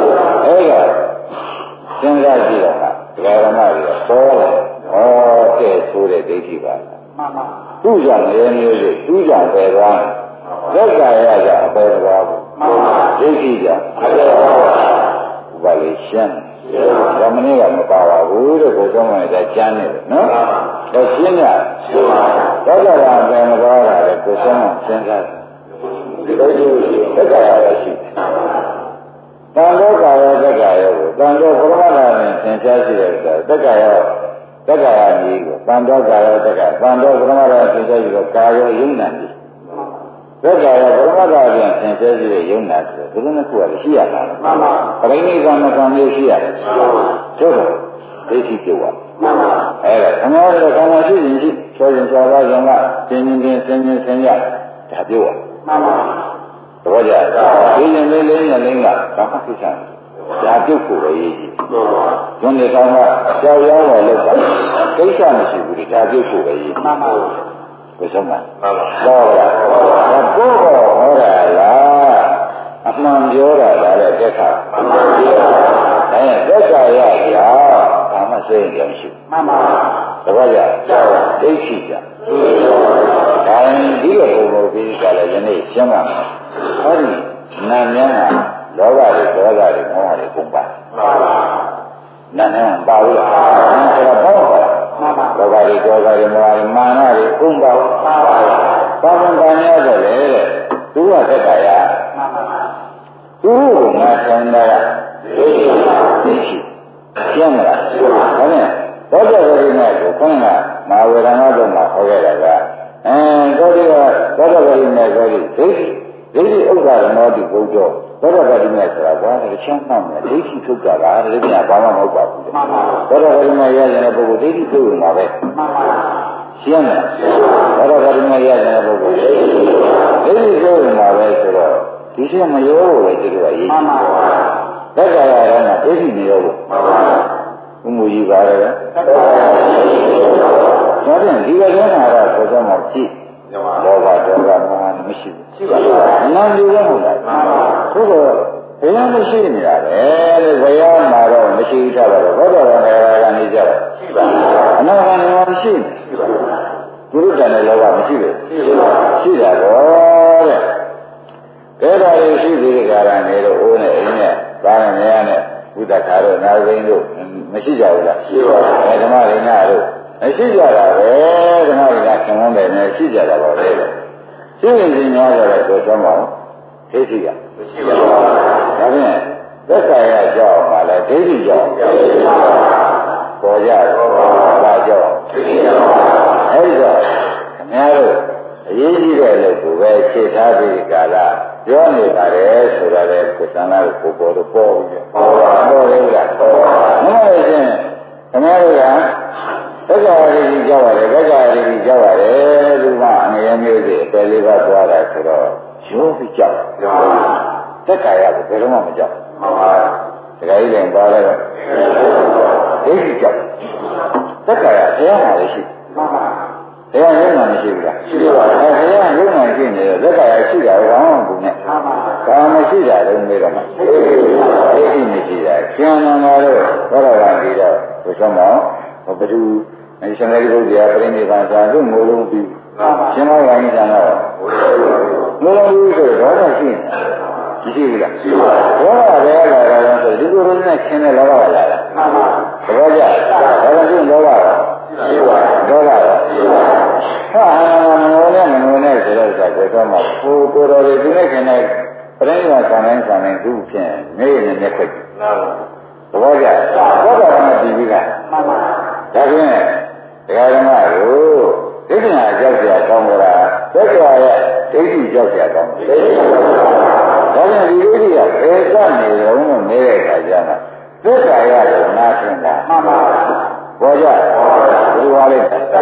စဉ်းစားကြည့်တော့ကဒကာရမကြီးကပေါ်လာတဲ့ဆိုတဲ့ဒိဋ္ဌိပါသူ့ကြောင့်လည်းမျိုးစိသူ့ကြောင့်ပဲသွားသက်ကာယကအပေသွားဘူးဒိဋ္ဌိကြောင့်ဘာလဲရှင်းဓမ္မနည်းကမပါပါဘူးတဲ့ကိုယ်ဆုံးမှလည်းကျမ်းနေတယ်နော်ဒါရှင်းရသောတာပန်ပဲမသွားတာလေကိုယ်ဆုံးမှရှင်းတာဒီလိုသက်ကာယရရှိတန်သောကာယသက်ကာယကိုတန်သောပရမတ္ထနဲ့သင်္ချာရှိတဲ့သက်ကာယကြီးကိုတန်သောကာယသက်ကာတန်သောပရမတ္ထသင်္ချာရှိတော့ကာယယုံနာကြီးသက်ကာယပရမတ္ထပြန်သင်္ချာရှိတဲ့ယုံနာဆိုဒီလိုနဲ့ကိုယ်ကရှိရတာမှန်ပါပရိနိဗ္ဗာန်ကံမျိုးရှိရတယ်တို့တော့ဒိဋ္ဌိပြုတ်ပါအဲ့ဒါခဏတော့ခန္ဓာရှိရင်ရှိဆွဲရင်ဆွဲပါရင်ကသင်ရင်ဆင်းရဒါပြုတ်ပါမှန်ပါသဘောကျဒီရင်လေးနဲ့လင်းကဘာမှသိချင်ဒါပြုတ်ကိုပဲရေးကြည့်ကျွန်းနေဆောင်ကကြောက်ရောင်းဝယ်လို့ကိစ္စမရှိဘူးဒါပြုတ်ကိုပဲရေးမှန်ပါဘယ်ဆုံးမှမှန်ပါတော့လားဒါကိုဟောတာလားအမှန်ပြောတာလားတဲ့တက်ခါမှန်ပါသက်ကာယရာဘာမှစိတ်ကြမရှိမှန်ပါသဘောကျဒိဋ္ဌိကြဒါရင်ဒီလိုပုံလို့ပြီးကြတယ်ယနေ့ရှင်းပါမယ်ဟောဒီနာမည်ကလောဘတွေဒေါသတွေမောဟတွေကုန်ပါနာမည်ပါဘူးလားအဲ့ဒါပေါ့ပါလောဘတွေဒေါသတွေမောဟတွေမာနတွေကုန်ပါဘာမှမရတော့လေတဲ့သူကသက်ကာယသူ့ကိုငါဆန္ဒရဒိဋ္ဌိရှင်းမလားဒါနဲ့သောတာပတိနဲ့ကိုခေါင်းကမာဝေဒနာတို့မှာဟောခဲ့တာကသောတိကသောတာပတိနဲ့ဆိုပြီးဒိဋ္ဌိဥက္ကရမောတိဘုဒ္ဓသောတာပတိနဲ့ဆိုတာဘာလဲချမ်းမှတ်မယ်ဒိဋ္ဌိထုတ်တာလားဒီပြန်ဘာမှမဟုတ်ပါဘူးသောတာပတိနဲ့ရတဲ့ပုဂ္ဂိုလ်ဒိဋ္ဌိထုတ်နေတာပဲရှင်းမလားသောတာပတိနဲ့ရတဲ့ပုဂ္ဂိုလ်ဒိဋ္ဌိထုတ်နေတာပဲဆိုတော့ဒီရှင်းမရောဘူးလေဒီလိုကရေးသက်ကာယရဟနာဒိဋ္ဌိမရောဘူးဘုံမူကြီးပါလေဒါဖြင့်ဒီကထဲမှာတော့ဆိုကြမှာကြည့်လောဘဒေါသမောဟမရှိဘူးရှိပါဘူးအနန္တရောဟုတ်လားသို့တော့ဘယ်လိုမရှိနေတာလဲလို့ဘုရားမှာတော့မရှိကြပါဘူးဘောဓဘာသာကနေကြတော့ရှိပါဘူးအနာဂတ်မှာမရှိဘူးသူတို့တန်တဲ့လောဘမရှိဘူးရှိတာတော့တဲ့ဒါတွေရှိသေးတဲ့ကာရနေတော့အိုးနဲ့အိမ်နဲ့သားနဲ့မယားနဲ့ဘုဒ္ဓခါတို့နာသိန်းတို့မရှိကြဘူးလားရှိပါဘူးဓမ္မရိနာတို့မရှိကြတာပဲဓမ္မရိနာခင်ဗျားတယ်နဲ့ရှိကြတာပါပဲရှိရင်ဒီများတော့ဆိုဆုံးပါဦးဒိဋ္ဌိကမရှိပါဘူးဒါဖြင့်သက်ကာယကြောင့်ပါလေဒိဋ္ဌိကြောင့်ပေါ်ကြတော့ဘာကြောင့်ဒိဋ္ဌိကြောင့်အဲ့ဒါခင်ဗျားတို့အရေးကြီးတဲ့အလုပ်ကိုပဲခြေထားပြီးကာလပြောနေပါတယ်ဆိုတော့လေကိုယ်သံလာကိုပေါ်တော့ပေါ်ပြီးပေါ်တယ်လားမဟုတ်ရင်ခင်ဗျားတို့ကသက္ကာရိကြီးကြောက်ပါတယ်သက္ကာရိကြီးကြောက်ပါတယ်လူကအငြင်းမျိုးတွေအပယ်လေးပါးသွားတာဆိုတော့ရိုးပြီးကြောက်သက္ကာရကိုဘယ်တော့မှမကြောက်ဟုတ်ပါဘူးတခါကြီးလည်းသွားလိုက်တော့ဒိဋ္ဌိကြောက်သက္ကာရဘုရားမှာလည်းရှိဟုတ်ပါဘုရားရုံနာမရှိဘူးလားရှိပါဘူးဘုရားရုံနာရှိနေတော့သက္ကာရရှိတာဘာမှမဘူးနဲ့ဟုတ်ပါဘာမရှိတာလုံးမေးတော့မှဒိဋ္ဌိမရှိတာကျန်နာမှာတော့ဘောရကပြီးတော့ဆိုဆုံးတော့ဘယ်သူရှင်သာရိပုတ္တရာပြိဋိဘံသာသူ့မိုးလုံးပြီးရှင်မောဂိုင်းသာတော့မိုးလုံးပြီးဆိုတော့ဘာရှိနေရှိဘူးလားရှိပါဘူးဘောရပဲလာတာဆိုဒီလိုလိုနဲ့ရှင်းတဲ့လောဘကလာတာမှန်ပါသဘောကျဒါကြောင့်လောဘရှိပါဒေါသရှိပါဟာမငိုနဲ့ဆိုတော့ဆိုတော့မှကိုတော်တွေဒီနေ့ခင်နဲ့ပြိဋိဘံဆံတိုင်းသူ့ဖြင့်နေနေနဲ့ခွက်မှန်ပါဘောကြဘောတာကတည်ပြီးလားမှန်ပါဒါဖြင့်တရားဓမ္မကိုဒိဋ္ဌိဟာကြောက်เสียကောင်းကြလားသက်ကြာရဲ့ဒိဋ္ဌိကြောက်เสียကောင်းတယ်ဒါဖြင့်ဒီဒိဋ္ဌိကဘယ်ကနေလုံးလို့နေတဲ့အခါကျတော့သက်ကြာရဲ့နာသင်တာမှန်ပါဘောကြဒီဝါလေး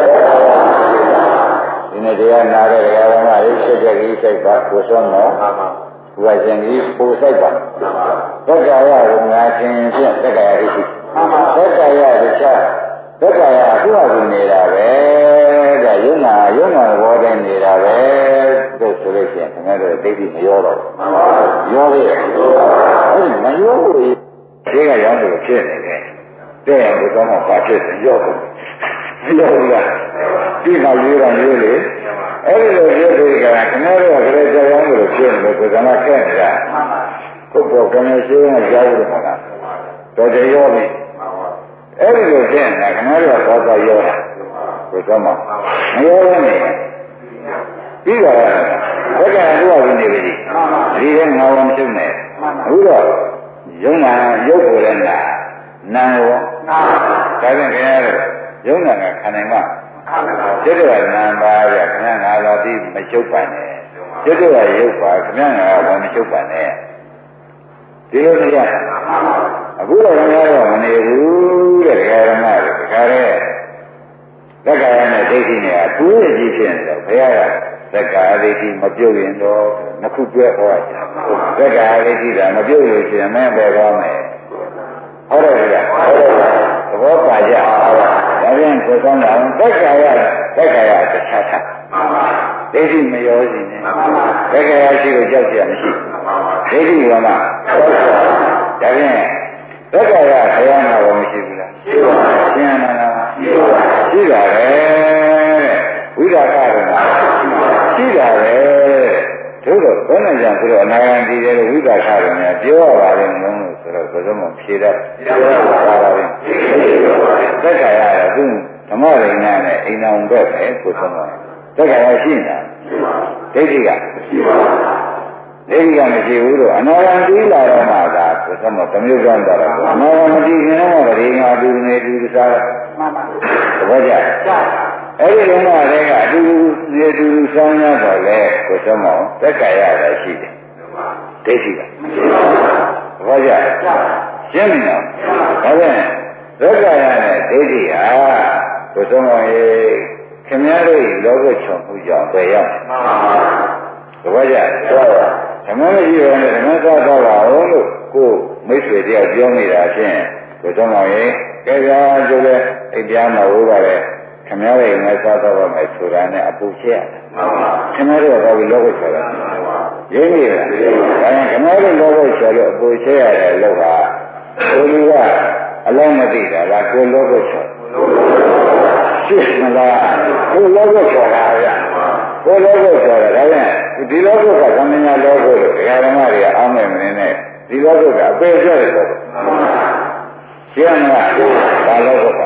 ဒီနေ့တရားနာတဲ့တရားဓမ္မရေးစိတ်ကြကြီးစိတ်ပါကိုစွမ်းတော့မှန်ပါဘုရားရှင်ကြီးပို့ဆိုင်ပါသက်ကြာရဲ့နာသင်ဖြင့်သက်ကြာရဲ့ဒိဋ္ဌိသက်ကြာရဲ့တခြားသက်ကြာရဲ့အခုအကူနေတာပဲတဲ့ယုံနာဘောတဲ့နေတာပဲတို့ဆိုလို့ရှိရင်ခင်ဗျားတို့ဒိဋ္ဌိမရောတော့ဘူးရောသေးတယ်အဲ့မရောဘူးဒီကရောင်းလို့ဖြစ်နေတယ်တဲ့ဘုရားမှာပါဖြစ်တယ်ရောဘူးမရောဘူးလားဒီကရေးတာရေးလေအဲ့ဒီလိုရေးပြီးကြတာခင်ဗျားတို့ကလည်းကြောက်ရောင်းလို့ဖြစ်နေတယ်ကိုယ်ကမှခက်နေတာကိုယ်ပေါ်ကနေရှင်းရကြောက်လို့မလားတော်တယ်ရောပြီအဲ့ဒီလိုဖြစ်နေတာခင်ဗျားတို့ကဘောတော့ရောတာကိုယ်ကမှမရောဘူးနေပြီးတော့ဘက်ကဟိုကနေပြီဒီကငါဝန်ချုပ်နေအခုတော့ယုံနာရုပ်ကိုလည်းနာရောဒါဖြင့်ခင်ဗျားတို့ယုံနာကခန္ဓာမှာစိတ်တော်နာပါရခင်ဗျားငါလာပြီးမချုပ်ပါနဲ့စိတ်တော်ရုပ်ပါခင်ဗျားငါကမချုပ်ပါနဲ့ဒီလိုနေရအခုတော့ခင်ဗျားတို့မနေဘူးတဲ့ဓမ္မတွေခါရဲသက္ကာယနဲ့ဒိဋ္ဌိနဲ့အတူရကြီးဖြစ်နေတော့ဘုရားကသက္ကာဒိဋ္ဌိမပြုတ်ရင်တော့နှစ်ခုတွဲဟောရသက္ကာဒိဋ္ဌိကမပြုတ်လို့ရှိရင်မင်းပဲသွားမယ်ဟုတ်တယ်ဗျာသဘောပါကြဒါပြန်ကိုယ်ကောင်းတာသက္ကာယတခြားဒိဋ္ဌိမရောစီနဲ့သက္ကာယရှိလို့ကြောက်ကြမရှိဒိဋ္ဌိကမှဒါပြန်သက္ကာယဆရာနာဘောမရှိဘူးလားရှိပါဘူးရှင်းနာနာရှိပါပဲဝိဒါကရဏရှိတာပဲတို့တော့ဘယ်နဲ့ကြောင့်ဆိုတော့အနာဂံတည်တယ်ဝိဒါကရဏပြောရပါလိမ့်မယ်လို့ဆိုတော့ဘယ်တော့မှဖြေတတ်ပါပါလိမ့်သက်ခါရတာသူဓမ္မရိဏနဲ့အိမ်အောင်ပဲပဲကိုသုံးပါသက်ခါရရှိနေတာဒိဋ္ဌိကမရှိပါဘူးဒိဋ္ဌိကမရှိဘူးတော့အနာဂံတည်လာတော့မှသာကိုသုံးမတစ်မျိုးကြောင့်တော့အနာဂံမတည်ခင်တော့ဗရေငါတူနေတူစားမှန်ပါသဘောကျအဲ့ဒီလုံးဝလည်းကအတူနေတူဆောင်းရတော့လေကိုသုံးမသက်ခါရတာရှိတယ်ဒိဋ္ဌိကမရှိပါဘူးသဘောကျရှင်းပြီနော်ဒါဖြင့်သက္ကာယနဲ့ဒိဋ္ဌိဟာကိုသုံးမရေခင်ဗျားတို့လောကချုံမှုကြောင့်ပဲရောက်မှန်ပါသဘောကျဓမ္မမရှိဘဲနဲ့ဓမ္မသာတော့ပါအောင်လို့ကိုမိတ်ဆွေတယောက်ပြောနေတာဖြင့်ကိုသုံးမရေကြဲပြားကျိုးတဲ့အိပ်ပြားမဟုတ်ပါလေခင်ဗျားတို့ငါစားတော့ပါမယ်ဆိုတာနဲ့အပူချက်မှန်ပါခင်ဗျားတို့ကတော့လောကချုံတာရင်းနေတယ်ဒါရင်ခင်ဗျားတို့လောကချုံလို့အပူချက်ရတယ်လို့ဟာကိုလူကအလုံးမသိတာလားကိုလောကချုံရှိမလားကိုလောကချုံတာဗျကိုလောကချုံတာဒါပြန်ဒီလောကကသမညာလောကလို့ဒကာဓမ္မတွေကအောင်းနေမနေနဲ့ဒီလောကကအပေကျတယ်ပေါ့ရှင်းမလားဒါလောကက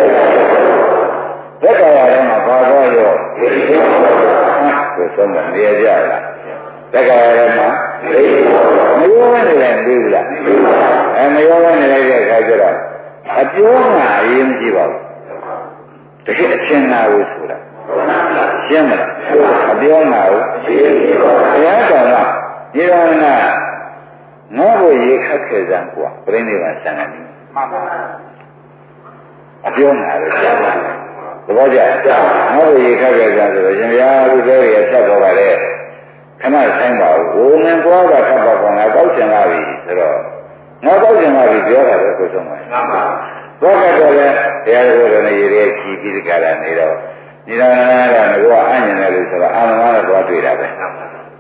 သက်တော်ရတဲ့မှာဘာသွားရောကိုဆုံးမနေရကြလားသက္ကာရမှာမရောနေတယ်သိဘူးလားမရောနေလိုက်တဲ့အခါကျတော့အပြောငါအရေးမကြည့်ပါဘူးတကယ်အရှင်းနာကိုဆိုတာရှင်းမလားအပြောငါကိုဘုရားတော်ကဒီရဏငါ့ကိုရေခတ်ခဲ့စမ်းကွာပြိဋိဘံဆံဃာနီမှန်ပါအပြောငါကိုရှင်းပါသဘောကျငါ့ကိုရေခတ်ခဲ့စမ်းဆိုတော့ရှင်ဗျာလူတွေရဆက်တော့ပါလေခဏဆိုင်ပါဘူးဘုံငင်သွားတာခတ်ပါကောင်ငါကောက်ချင်လာပြီဆိုတော့ငါကောက်ချင်လာပြီပြောတာပဲကိုဆုံးပါမှန်ပါဘောကတော့လည်းတရားတော်နဲ့ရေရဲကြည်ပြီးဒီကလာနေတော့ဒီတော့ကငါကအញ្ញင်တယ်လို့ဆိုတော့အာမမနဲ့သွားတွေ့တာပဲဘု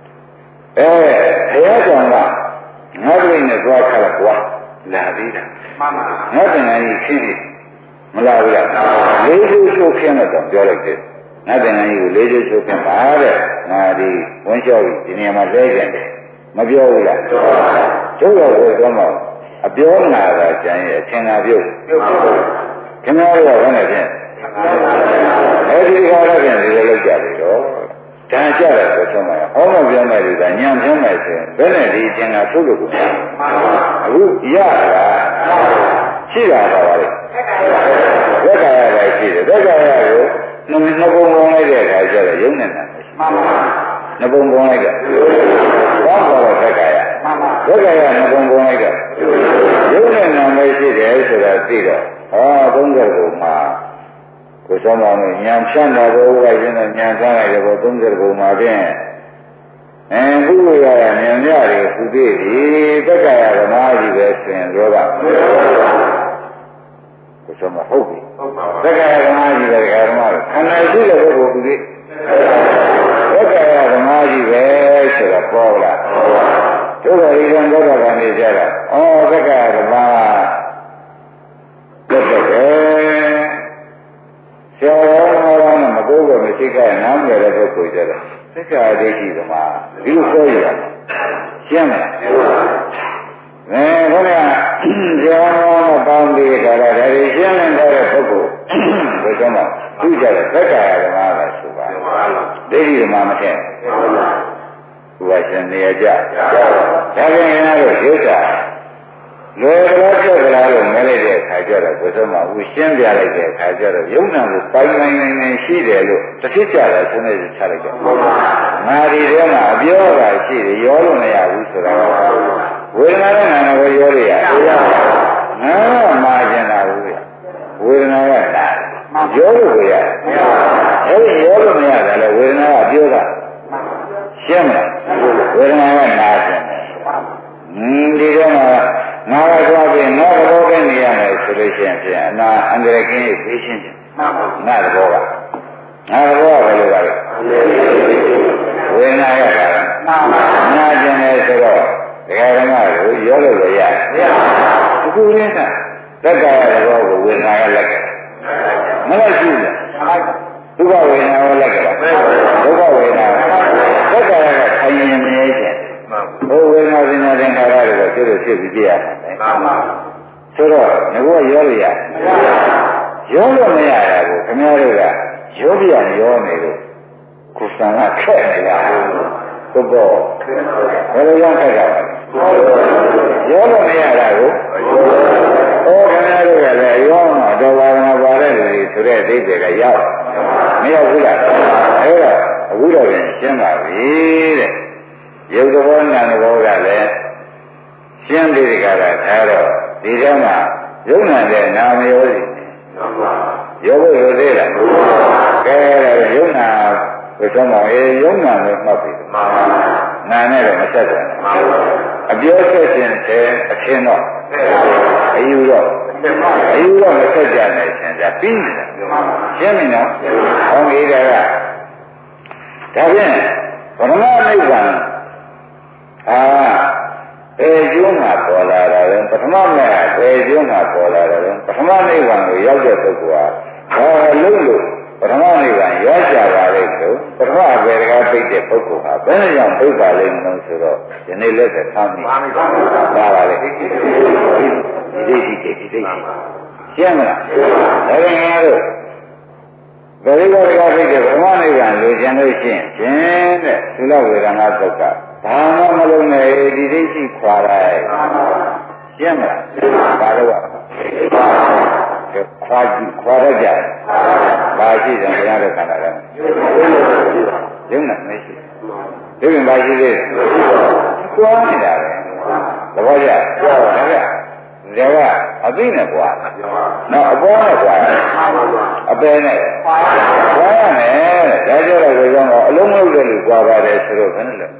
ရားကြောင့်ကငါတို့နဲ့သွားခါကွာလာသေးတာမှန်ပါငါတင်တိုင်းခင်းမလာဘူးလားလေးစုရှုခင်းတော့ပြောလိုက်တယ်ငါတင်တိုင်းကိုလေးစုရှုခင်းပါတဲ့ငါဒီဝန်းလျှောက်ဒီနေရာမှာလဲကြတယ်မပြောဘူးလားတို့တော့ကိုယ်တော့အပြောနာတာကျန်ရဲ့အထင်သာပြုတ်ခင်ဗျားတို့ကဘယ်နဲ့ဖြင့်အဲဒီကားတော့ဖြင့်ဒီလိုလုပ်ကြပြီတော့တန်ကြတယ်ဆိုဆုံးမှာဟောမပြောမယ်လူကညံပြောမယ်ဆိုရင်ဘယ်နဲ့ဒီအထင်သာထုတ်လို့ကိုအခုရတာရှိတာပါလေသက္ကာယလည်းရှိတယ်သက္ကာယကိုနှစ်ပုံပုံလိုက်တဲ့အခါကျတော့ယုံနေတာမရှိနှစ်ပုံပုံလိုက်တာဘာလို့လဲသက္ကာယသက္ကာယနှစ်ပုံပုံလိုက်တာယုံနေတာမရှိတယ်ဆိုတာသိတော့30ပုံမှာကိုယ်ဆောင်အောင်ဉာဏ်ဖြန့်တာကိုဥပဒေနဲ့ဉာဏ်ထားလိုက်တယ်ပေါ့30ပုံမှာဖြင့်ဘုရားရဉာဏ်ရတယ်သူသိပြီသက္ကာယဓမ္မကြီးပဲဆိုရင်လောကကိုယ်ဆောင်မဟုတ်ပြီသက္ကာယဓမ္မကြီးပဲဓမ္မခန္ဓာရှိတဲ့ပုဂ္ဂိုလ်သူသိသက္ကာယဓမ္မကြီးပဲဆိုတာပေါ်လာတို့တော်ဒီကံသောတာပန်နေကြတာသက္ကာယဓမ္မတက်တယ်ဆရာတော်ကမကိုးလို့မရှိခိုင်းနားမရတဲ့ပုဂ္ဂိုလ်ကြတော့သက္ကာဒိဋ္ဌိဓမ္မဒီလိုပြောရတာရှင်းမလားခေါင်းကဆရာတော်ကပေါင်းပြီးကြတာဒါတွေရှင်းနေတဲ့ပုဂ္ဂိုလ်ဘယ်တော့မှသူကြတဲ့သက္ကာဓမ္မပဲဆိုပါဒိဋ္ဌိဓမ္မမထင်ဘူးဘုရားရှင်နေရာကြဒါပြင်ရတော့ရုပ်တာလွယ်တော့ပြက်ကြလားလို့မဲလိုက်တဲ့အခါကျတော့ဘုရားမှာဦးရှင်းပြလိုက်တဲ့အခါကျတော့ယုံနာကိုပိုင်းပိုင်းနိုင်ရှိတယ်လို့တစ်ဖြစ်ကြတယ်ဆိုနေချလိုက်တယ်ငါဒီထဲမှာအပြောတာရှိတယ်ရောလို့မရဘူးဆိုတာဝေဒနာနဲ့နာနာကိုရောလို့ရတယ်ငါမှာကျင်တာဘူးဗျဝေဒနာကနာရောလို့ကိုရတယ်အဲဒီရောလို့မရတယ်လေဝေဒနာကပြောတာရှင်းမလားဝေဒနာကနာကျင်တယ်ဒီထဲမှာငါကသွားပြီးငါဘောကနေရမယ်ဆိုလို့ရှိရင်ဖြင့်အနာအန္တရာယ်ကင်းရေးသိရှင်းခြင်းငါဘောကငါဘောကဘယ်လိုပါလဲဝေဒနာရတာနာကျင်တယ်ဆိုတော့ဒကာဓမ္မကိုရောလို့ရရအခုရင်းကသက္ကာရဘောကိုဝေဒနာရလက်ကမလိုက်ဘူးလားဒုက္ခဝေဒနာကိုလက်ကလားဒုက္ခဝေဒနာသက္ကာရကခိုင်ရင်မြဲခြင်းဘုဝေဒနာသင်္ခါရတွေကိုကျွတ်ဖြစ်ပြီးပြရမှာလေဆိုတော့ငါကရောလို့ရရောလို့မရတာကိုခင်ဗျားတို့ကရောပြရောနေလို့ကိုယ်ဆံကခက်နေတာဟုတ်ပေါ့ဘယ်လိုရခက်ကြလဲရောလို့မရတာကိုခင်ဗျားတို့ကလည်းရောမှာတော်ပါနာပါတဲ့လူတွေဆိုတဲ့အဓိပ္ပာယ်ကရောက်မရောက်ဘူးလားအဲ့တော့အခုတော့ရှင်းပါပြီတဲ့ရုပ်သဘောနာသဘောကလည်းရှင်းပြီးကြတာထားတော့ဒီထဲမှာယုံနာတဲ့နာမယောစီရောဖို့ရသေးလားကဲယုံနာဘယ်တော့မှယုံနာလို့မှတ်ပြီနာနဲ့တော့မဆက်တယ်အပြောဆက်ခြင်းတဲ့အချင်းတော့အယူတော့မဆက်ကြနိုင်ရှင်ကြပြီးနေတာရှင်းပြီနော်ဟောမိတာကဒါဖြင့်ဘုရားနိဗ္ဗာန်ကျိုးမှာပေါ်လာတာပဲပထမမဲ့ကျိုးမှာပေါ်လာတယ်ပထမနိဗ္ဗာန်ကိုရောက်တဲ့ပုဂ္ဂိုလ်ဟာလုံးလို့ပထမနိဗ္ဗာန်ရကြပါလိမ့်လို့ပထမအပေတကားပြိတဲ့ပုဂ္ဂိုလ်ဟာဘယ်နဲ့ကြောင့်ပြိပါလိမ့်မလို့ဆိုတော့ဒီနေ့လက်သက်ထားမိပါပါလေဒီဒိဋ္ဌိရှင်းမလားဒါရင်ငါတို့ဘယ်လိုကပြိတဲ့ပထမနိဗ္ဗာန်လိုချင်လို့ရှိရင်တဲ့သုလဝေဒနာသုတ်ကဘာမှမလုံးနဲ့ဒီဒိဋ္ဌိခွာလိုက်ရှင်းမလားဘာလို့ခွာရကြဘာရှိတယ်ဘုရားတို့ခန္ဓာကရုံနဲ့မရှိရုံနဲ့ဘာရှိသေးကွာနေတာပဲသဘောကျဒါကအသိနဲ့ကွာနော်အပေါ်နဲ့ကွာအပယ်နဲ့ကွာရမယ်ဒါကြောင့်လည်းကြောင့်အလုံးမဟုတ်တဲ့လူကွာပါတယ်ဆိုတော့ခဏလေ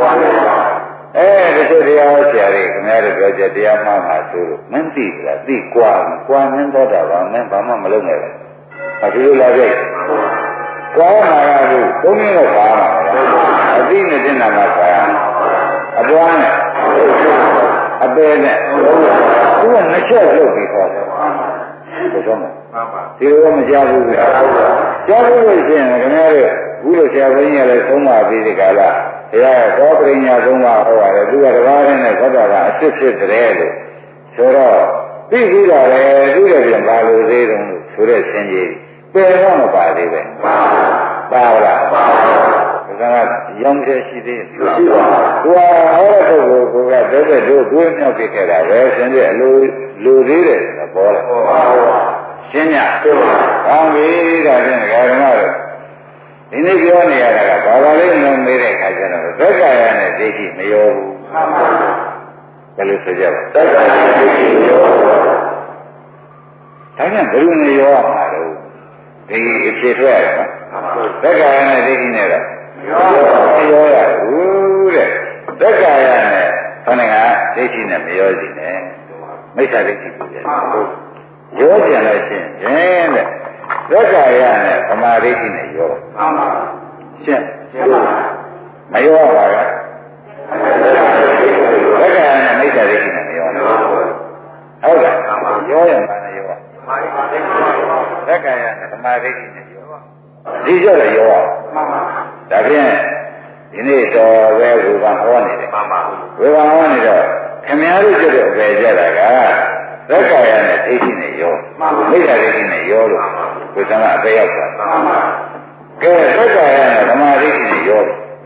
ဒီလိုတရားဆရာတွေခင်ဗျားတို့ပြောချက်တရားမှမှာဆိုလို့မသိဘူးလားသိကွာမင်းတော့တာပါမင်းဘာမှမလုပ်နဲ့ပဲအခုလိုလာကြကွာမှာကဘူးသုံးမျိုးတော့ပါမှာအသိနဲ့တင်တာမှာပါအပွားနဲ့အပယ်နဲ့သူကနှစ်ချက်လုပ်ပြီးခေါ်တယ်ဘယ်လိုမှဒီလိုမကြဘူးဗျာကြားလို့ရှိရင်ခင်ဗျားတို့ဘူးလို့ဆရာဘုန်းကြီးကလည်းသုံးပါပြီးဒီကလာဘုရားသောပရိညာသုံးပါဟောရတယ်သူကတကားနဲ့သောတာကအစ်စ်ဖြစ်တယ်လို့ဆိုတော့သိပြီးတော့လေသူ့ရဲ့ပြန်ပါလို့သေးတယ်ဆိုတဲ့ဆင်ကြီးပယ်တော့မပါသေးပဲပါလားဘုရောင်းတဲ့ရှိသေးတယ်ကိုယ်ဟောတဲ့ပုဂ္ဂိုလ်ကိုကတည်းကတို့ကိုယ်မြောက်ပြခဲ့တာပဲရှင်ပြအလိုသေးတယ်ဆိုတော့ပေါ်လာရှင်းညကောင်းပြီဒါဖြင့်ဓမ္မတို့ဒီနေ့ပြောနေရတာကဘာသာလေးလုံးမေးတဲ့အခါကျတော့သက်ကာယနဲ့ဒိဋ္ဌိမရောဘူးဘယ်လိုဆိုကြပါသက်ကာယနဲ့ဒိဋ္ဌိမရောဘူးဒါကြောင့်ဘယ်လိုနေရောမှာတော့ဒီအဖြစ်ထွက်ရတယ်နော်သက်ကာယနဲ့ဒိဋ္ဌိနဲ့တော့ရောရဘူးတဲ့သက်ကာယနဲ့ခဏကဒိဋ္ဌိနဲ့မရောစီနဲ့မိစ္ဆာဒိဋ္ဌိကိုပြန်ရောကြလို့ရှိရင်တဲ့သက်ကာယနဲ့သမာဓိဋ္ဌိနဲ့ရောရှင်းမရောပါကသက်ကာယနဲ့မိစ္ဆာဒိဋ္ဌိနဲ့မရောဟုတ်လားရောရင်ပါနဲ့ရောသက်ကာယနဲ့သမာဓိဋ္ဌိနဲ့ရောဒီကျတော့ရောဒါဖြင့်ဒီနေ့တော့ပဲဝေဘာဟောနေတယ်ဝေဘာဟောနေတော့ခင်ဗျားတို့ကျတော့ပဲကြတာကသက်ကာယနဲ့ဒိဋ္ဌိနဲ့ရောမိစ္ဆာဒိဋ္ဌိနဲ့ရောလို့ဘုရားကအပေရောက်တာကဲသက်ကာယနဲ့သမာဓိဋ္ဌိနဲ့ရော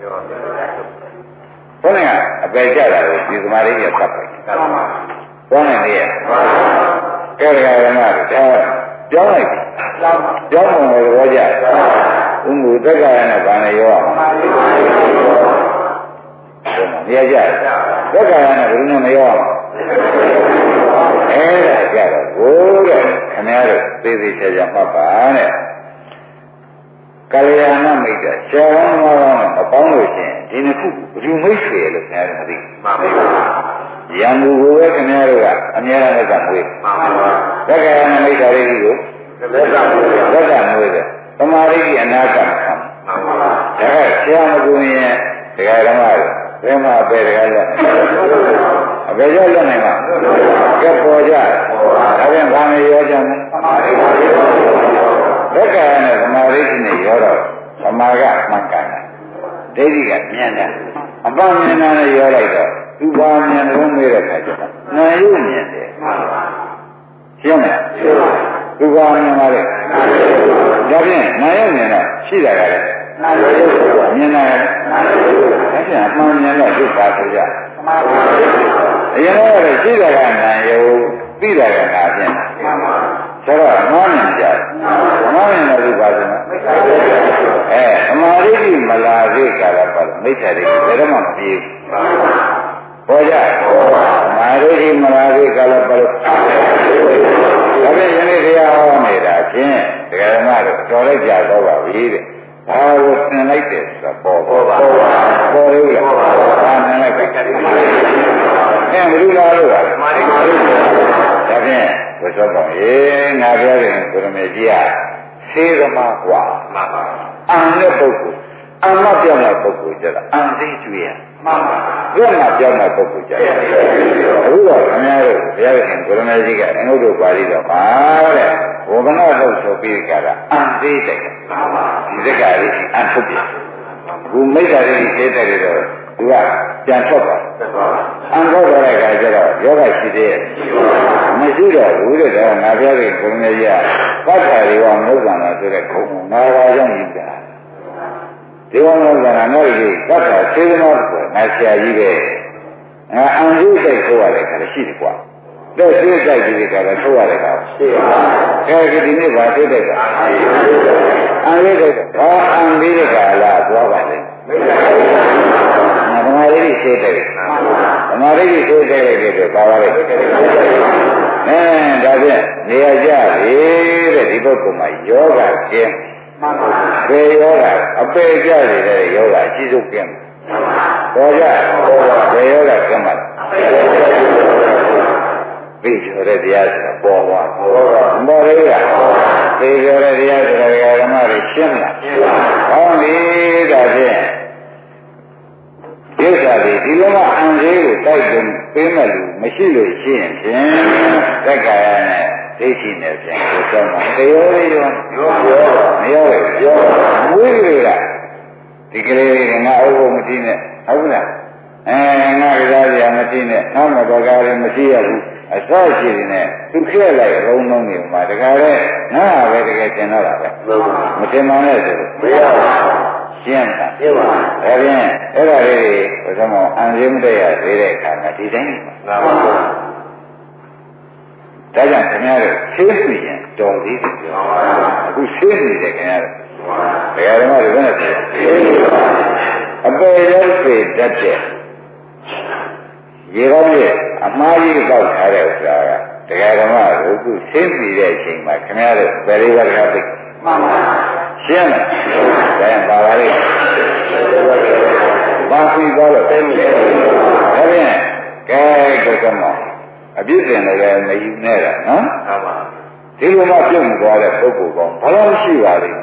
ဘုရားကအပေကြတာကိုဒီသမာဓိရဲ့သတ်ပိုက်ဘောနေလေကဲဓမ္မတို့ပြောင်းလိုက်ပြောင်းပုံကိုရောကြဥမှုသက်ကာယနဲ့ဗာနဲ့ရောမြဲကြသက်ကာယနဲ့ဘယ်လိုမရောအဲ့ဒါကြတော့ဘိုးတဲ့ခင်ဗျားတို့သိသိချာချာမှတ်ပါတဲ့ကာလယာဏမိတ်တာဆရာကောင်းမကောင်းမပေါင်းလို့ရှိရင်ဒီနှစ်ခုဘယ်လိုမိတ်ဆွေလို့ခင်ဗျားတို့မသိဘူးမှန်ပါပါရံမှုကိုပဲခင်ဗျားတို့ကအများအားကမွေးမှန်ပါပါသက်ကာယနဲ့မိတ်တာလေးကိုသက်ကာမွေးတယ်သမာဓိအနာကမခံမှန်ပါပါဒါကဆရာမကူရင်ဒကာဓမ္မတို့ဘယ်မှာပဲဒကာလက်အဘယ်ကြောင့်လက်နိုင်မှာကဲပေါ်ကြဒါပြန်ဘာနဲ့ရောကြမလဲသမာဓိသက်ကာယနဲ့သမာဓိနဲ့ရောတော့သမာကမှန်ကန်တာဒိဋ္ဌိကမြင်တယ်အပမြင်တာနဲ့ရောလိုက်တော့သူဘာမြင်လို့မေးတဲ့ခါကျတော့နာယုမြင်တယ်ရှင်းမလားသူဘာမြင်ပါလဲဒါဖြင့်နာယုမြင်တော့ရှိတာကလည်းနာယုမြင်တယ်အဲ့ဒါအမှန်မြင်တော့ဒုက္ခဆိုကြအရင်ကတော့ရှိတာကနာယုသိတာကနာဖြင့်ဆိုတော့မောင်းနေကြတယ်မောင်းနေလို့ပါဆိုတော့အမာရိတိမလာသေးကြတာပါလို့မိစ္ဆာရိတိဘယ်တော့မှမပြေဘူးပေါ်ကြမာရိတိမလာသေးကြလို့ပါလို့ဒါဖြင့်ယနေ့တရားဟောနေတာဖြင့်ဒကာဓမ္မတို့တော်လိုက်ကြတော့ပါပြီတဲ့ဘာကိုသင်လိုက်တယ်ဆိုတော့ပေါ်လို့လားဘာသင်လိုက်ပဲဘယ်လိုလားလို့ဒါဖြင့်ဘုရားတော်ရေငါပြောတယ်ကိုရမေကြီးကသေသမားกว่าမှန်ပါအံတဲ့ပုဂ္ဂိုလ်အံမပြောင်းတဲ့ပုဂ္ဂိုလ်ကျတော့အံသိကျွေးရမှန်ပါဘယ်မှာပြောင်းတဲ့ပုဂ္ဂိုလ်ကျတော့အခုတော့ခင်ဗျားတို့ဘုရားရှင်ကိုရမေကြီးကအင်္ဂုတ္တပါဠိတော်ပါတဲ့ဝေဒနာလို့ဆိုပြီးကြတာအံသိတယ်မှန်ပါဒီစကားလေးအံထုတ်ပြဘုမိစ္ဆာလေးသိတဲ့တော့သူကပြန်ထွက်သွားအံထွက်သွားတဲ့အခါကျတော့ယောဂရှိသေးရဲ့မရှိတော့ဘူးတဲ့တော့ငါပြောတဲ့ကိုယ်ငယ်ကြီးကပတ်ထာရီဝမုဒ္ဒနာဆိုတဲ့ခုံငါဘာကြောင့်ယူတာဒီဝမုဒ္ဒနာတော့ဒီပတ်ထာသေသနာကိုငါဆရာကြီးပဲငါအံရုပ်စိတ်ဆိုရတဲ့ခါရှိတယ်ကွာတဲ့စိတ်စိတ်ကြီးကလည်းဆိုရတဲ့ခါရှိပါခဲဒီနေ့ဘာသိတဲ့ကအံရုပ်စိတ်ဘာအံပြီးတဲ့ခါလားသွားပါလိမ့်သမာဓိရှိတဲ့သမာဓိရှိတဲ့တဲ့ပါပါလေဒါဖြင့်နေရာကြပြီတဲ့ဒီပုဂ္ဂိုလ်မှာယောဂကျင်းဘယ်ယောဂအပေကြနေတဲ့ယောဂအရှိဆုံးကျင်းပေါ်ကြဘယ်ယောဂကျင်းမှာသိကြတဲ့တရားဆိုတာပေါ်သွားပေါ်ရရသိကြတဲ့တရားဆိုတာဓမ္မတွေရှင်းလားဟောဒီဒါဖြင့်ဒီဥစ္စာဒီလိုမှအံသေးကိုတိုက်တွန်းပေးမဲ့လူမရှိလို့ရှိရင်ဖြင့်သက်ကာယနဲ့ဒိဋ္ဌိနဲ့ဖြင့်ကိုယ်ဆုံးမှာတရားလေးရောမရောရောမွေးတွေကဒီကလေးကငါအုပ်ဖို့မကြည့်နဲ့ဟုတ်လားငါကစားကြမကြည့်နဲ့နောက်မှဘာကားလည်းမကြည့်ရဘူးအစောရှိနေသူခဲ့လိုက်ရုံးလုံးနေမှာတခါလဲငါပဲတကယ်ကျင်တော့တာပဲမကျင်ပါနဲ့ဆိုမရဘူးရှင်းလားရှင်းပါဒါဖြင့်အဲ့ဒါလေးတွေဘုရားမောအံရင်းမတဲ့ရသေးတဲ့အခါမှာဒီတိုင်းပါပါဒါကြောင့်ခင်ဗျားတို့ရှင်းပြီရင်တော်သေးတယ်ပြောအခုရှင်းပြီတယ်ခင်ဗျားတို့ဘယ်ဓမ္မတွေဘယ်နဲ့ပြောအပေရောက်စေတတ်တဲ့ရေကောင်းရဲ့အမှားကြီးကောက်ထားတဲ့ဥစ္စာကတရားဓမ္မကိုအခုရှင်းပြီတဲ့အချိန်မှာခင်ဗျားတို့ဘယ်လိုကသိမှန်ပါရှင်းလားဒါရင်ပါပါလိမ့်ဘာပြီးသွားလို့သိတယ်ဒါဖြင့်ကဲကိုကမောအပြည့်စင်လည်းမယူနဲ့တာနော်မှန်ပါဒီလိုမှပြုတ်မသွားတဲ့ပုဂ္ဂိုလ်ကောဘယ်လိုရှိပါလိမ့်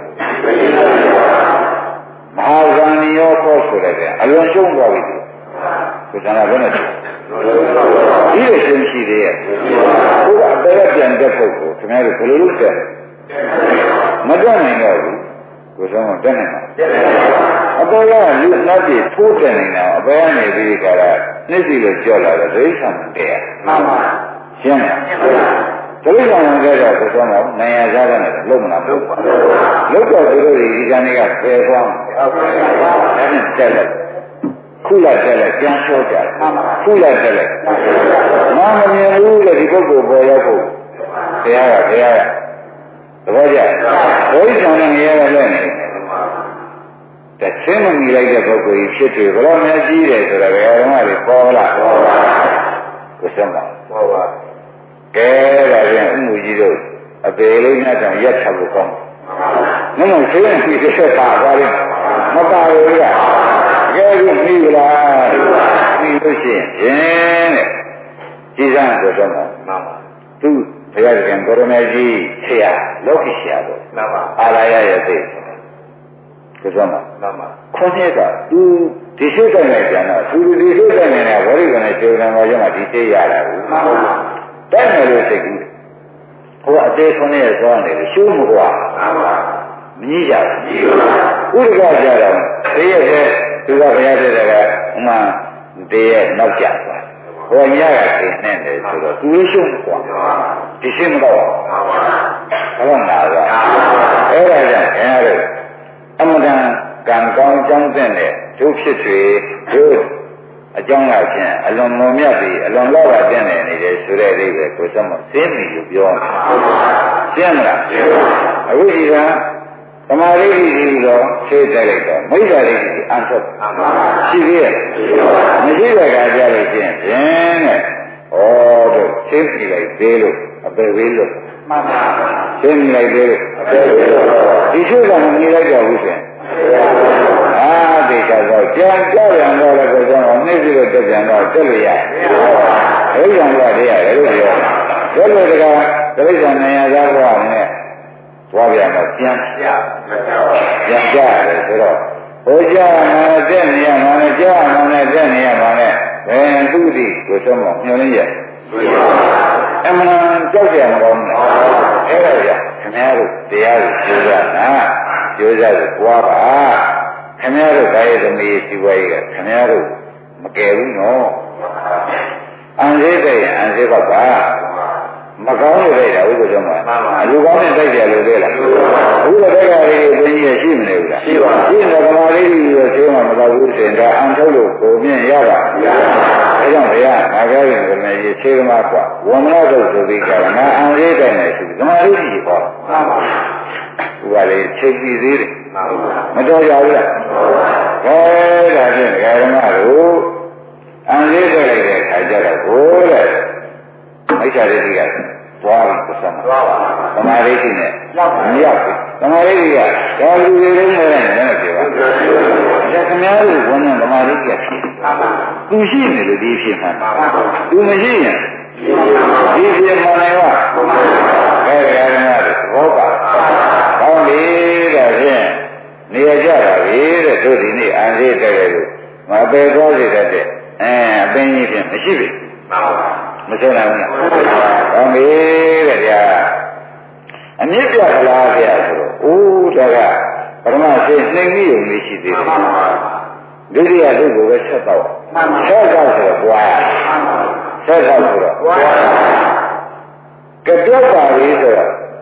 မဟာဇာနိယောခေါ်ဆိုတဲ့အလွန်ရှုံးသွားပြီကိုယ်ကဘယ်နဲ့ဒီလိုရှင်းရှိသေးရဲ့ဘုရားအပေပြန်တဲ့ပုဂ္ဂိုလ်ခင်ဗျားတို့ဘယ်လိုလုပ်တဲ့မတတ်နိုင်တော့ဘူးကိုယ်ဆုံးတက်နိုင်မှာအပေကလူလက်ပြထိုးတယ်နေတာအပေကနေပြီးကြတာနှိမ့်စီလို့ကြောက်လာတော့ဒိဋ္ဌံတဲ့မှန်ပါရှင်းလားဒိဋ္ဌံတဲ့တော့ကိုယ်ဆုံးတော့နိုင်ရကြတယ်လုံးမလားလုံးပါလုံးတော့သူတို့ဒီကနေ့ကပယ်သွားဟုတ်ပါဘူးဒါနဲ့တက်လိုက်ခုလိုက်တက်လိုက်ပြန်လျှော့ကြတယ်ခုလိုက်တက်လိုက်မမြင်ဘူးလေဒီပုဂ္ဂိုလ်ပေါ်ရောက်ဖို့တရားကသဘောကျဘုရားနဲ့ငရဲလည်းနေတချင်းမမြည်လိုက်တဲ့ပုဂ္ဂိုလ်ကြီးဖြစ်တယ်ဘယ်တော့မှကြီးတယ်ဆိုတာဘယ်ဓမ္မတွေပေါ်လာပေါ်ပါကိုစမ်းပါပေါ်ပါကဲဒါပြန်ဥမှုကြီးတို့အပေလေးနဲ့တောင်ရက်ချဖို့ကောင်းမမဆေးရင်ဒီဆက်ပါသွားတယ်မပါဘူးကကဲဒီပြီးလားပြီးလို့ရှိရင်တဲ့ကြီးစမ်းဆိုတော့မှန်ပါသူဘုရားရှင်ကိုရမေကြီးဆရာလောကီဆရာတို့မှန်ပါအာရယရဲ့သိဆိုတော့မှန်ပါခွန်ကြီးကသူဒီရှိတဲ့နဲ့ကျန်တော့သူဒီရှိတဲ့နဲ့ဝရိကနဲ့ကျေနံပါကြမှာဒီသိရတာဘူးမှန်ပါတိုက်မယ်လို့သိကူဟိုအသေးခွန်ရဲ့သွားနေလို့ရှုံးမကွာမှန်ပါမကြီးကြဘူးဥဒကကြတော့သိရတဲ့သူကဘုရားတဲ့ကဥမာတည်းရဲ့နောက်ကျသွားဟောညကသိနေတယ်ဆိုတော့သူရှုံးကွာဒီရှင်းမတော့ဟုတ်လားဗျာအဲ့ဒါကြောင့်ခင်ဗျားတို့အမှန်တန်ကံကောင်းကြောင်းတဲ့တို့ဖြစ်တွေတို့အကြောင်းအချင်းအလွန်မုံမြတ်ပြီးအလွန်လောက်ပါတဲ့နေတယ်ဆိုတဲ့အိဗယ်ကိုစမ်းမသိမိလို့ပြောမှာရှင်းမလားအခုဒီကသမာဓိကြီးတော့ဖြည့်တယ်လိုက်တော့မိစ္ဆာဓိကြီးအန်ထုတ်ရှိသေးရဲ့မရှိတဲ့အခါကျလို့ရှိရင်ဖြင့်တဲ့ဩတို့သိပြီလိုက်သေးလို့အပေဝေးလို့မှန်ပါသိပြီလိုက်သေးလို့အပေဝေးလို့ဒီရှိကမမြင်လိုက်တော့ဘူးဖြင့်ဒီကတော့ကြံကြပြန်တော့လည်းကိုယ်ကနှိမ့်ပြီးတော့တက်ပြန်တော့တက်လို့ရတယ်။ဒိဋ္ဌံကတရားလေလို့ပြော။ဒါလို့တကဒိဋ္ဌံနေရာသားဘဝနဲ့သွားပြန်တော့ပြန်ကြတယ်ဆိုတော့ဘုရားမှာတက်နေရမှာနဲ့ကြားမှာနဲ့တက်နေရမှာနဲ့ဘယ်သူဒီကိုဆုံးမညှို့ရင်းရဲ့အမှန်ကြောက်ကြမကောင်းဘူး။အဲ့ဒါကြောင့်ခင်ဗျားတို့တရားကိုကြိုးစားနာကြိုးစားကိုပွားပါခင်ဗျားတို့ဒါရဲ့သမီးစီပွားရေးကခင်ဗျားတို့မကယ်ဘူးနော်အန်သေးတဲ့ရင်အန်သေးပါပါမကောင်းလို့လိုက်တာဥပ္ပဒေမှာအလူကောင်းနဲ့တိုက်ကြလို့လေလားအခုတော့တိုက်ကြလေးတွေသိရင်ရှိမနေဘူးလားရှိပါဘူးရှိတယ်ကမာလေးကြီးရောသေးမှမတော့ဘူးဆိုရင်ဒါအန်ထုတ်လို့ကိုမြင်ရတာအဲကြောင့်ဘုရားငါပြောရင်ဒီနေ့ခြေကမှာကွာဝမနာတို့ဆိုပြီးကြတာငါအန်သေးတဲ့နဲ့ရှိကမာလေးကြီးပေါ့မှန်ပါသူကလေချိန်ပြီးသေးတယ်မတော်ကြဘူးလားခဲဒါဖြင့်ဓမ္မတို့အန်သေးတဲ့လိုက်တဲ့ခါကျတော့ကိုတဲ့မိစ္ဆာဒိဋ္ဌိကသွားပြီပစမသွားပါသမာဓိရှိနဲ့မရောက်ဘူးသမာဓိကဒါလူတွေလုံးနဲ့လည်းပြောပါဒါခင်ဗျားတို့ဝန်နဲ့သမာဓိကဖြစ်သူရှိနေလို့ဒီဖြစ်မှာသူမရှိရင်ဒီဖြစ်မနိုင်ပါခဲဓမ္မတို့ဘောပါကောင်းပြီတဲ့ဖြင့်နေရကြတာပြီတဲ့တို့ဒီနေ့အန်သေးတဲ့လို့မပယ်သွားစေတဲ့အပင်ကြီးဖြင့်မရှိပြီမှန်ပါမဆိုးနိုင်ဘူးလား။ကောင်းပြီတဲ့ဗျာ။အမြင့်ပြကလားဗျာဆိုတော့အိုးဒါကပရမစိတ်နှိမ့်မိုံလေးရှိသေးတယ်။ဒုတိယတို့ကိုပဲဆက်တော့ဆက်တော့ဆိုတော့ဘွားဆက်တော့ဆိုတော့ဘွားကပြောက်ပါပြီဆိုတော့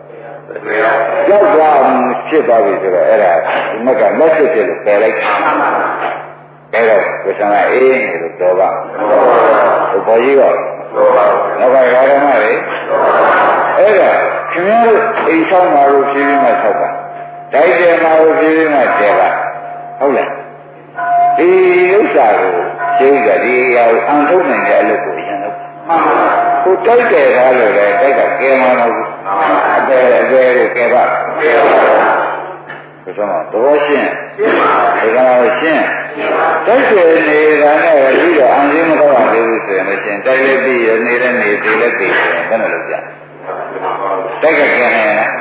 ရောက်သွားဖြစ်သွားပြီဆိုတော့အဲ့ဒါဒီမက်ကမက်ဆေ့ဖြစ်လို့ပယ်လိုက်အဲ့တော့ကိုယ်ဆံကအေးနေလို့တော့ပါဟိုပေါ်ကြီးတော့နောက်ကရာဓမ္မတွေအဲ့ဒါခင်ဗျားတို့အိမ်ဆောင်မှာလို့ဖြည်းဖြည်းမှဆောက်တာတိုက်တယ်မှာလို့ဖြည်းဖြည်းမှတဲပါဟုတ်လားဒီဥစ္စာကိုရှင်းကြဒီအရာကိုအံထုတ်နိုင်တဲ့အလုပ်ကိုရင်လုပ်ကိုတိုက်တယ်ကားလို့လေတိုက်ကကဲမလို့အပေကိုကဲပါဆိုတော့တော့ရှင်းဒီကတော့ရှင်းတိုက်တယ်နေတာနဲ့ပြီးတော့အံကြီးမတော့ပါသေးဘူးဆိုရင်လည်းရှင်းတိုက်လည်းပြီးရနေလည်းနေသေးလည်းပြီးဆိုရင်ဘယ်လိုလုပ်ကြတိုက်ကကဲနေလား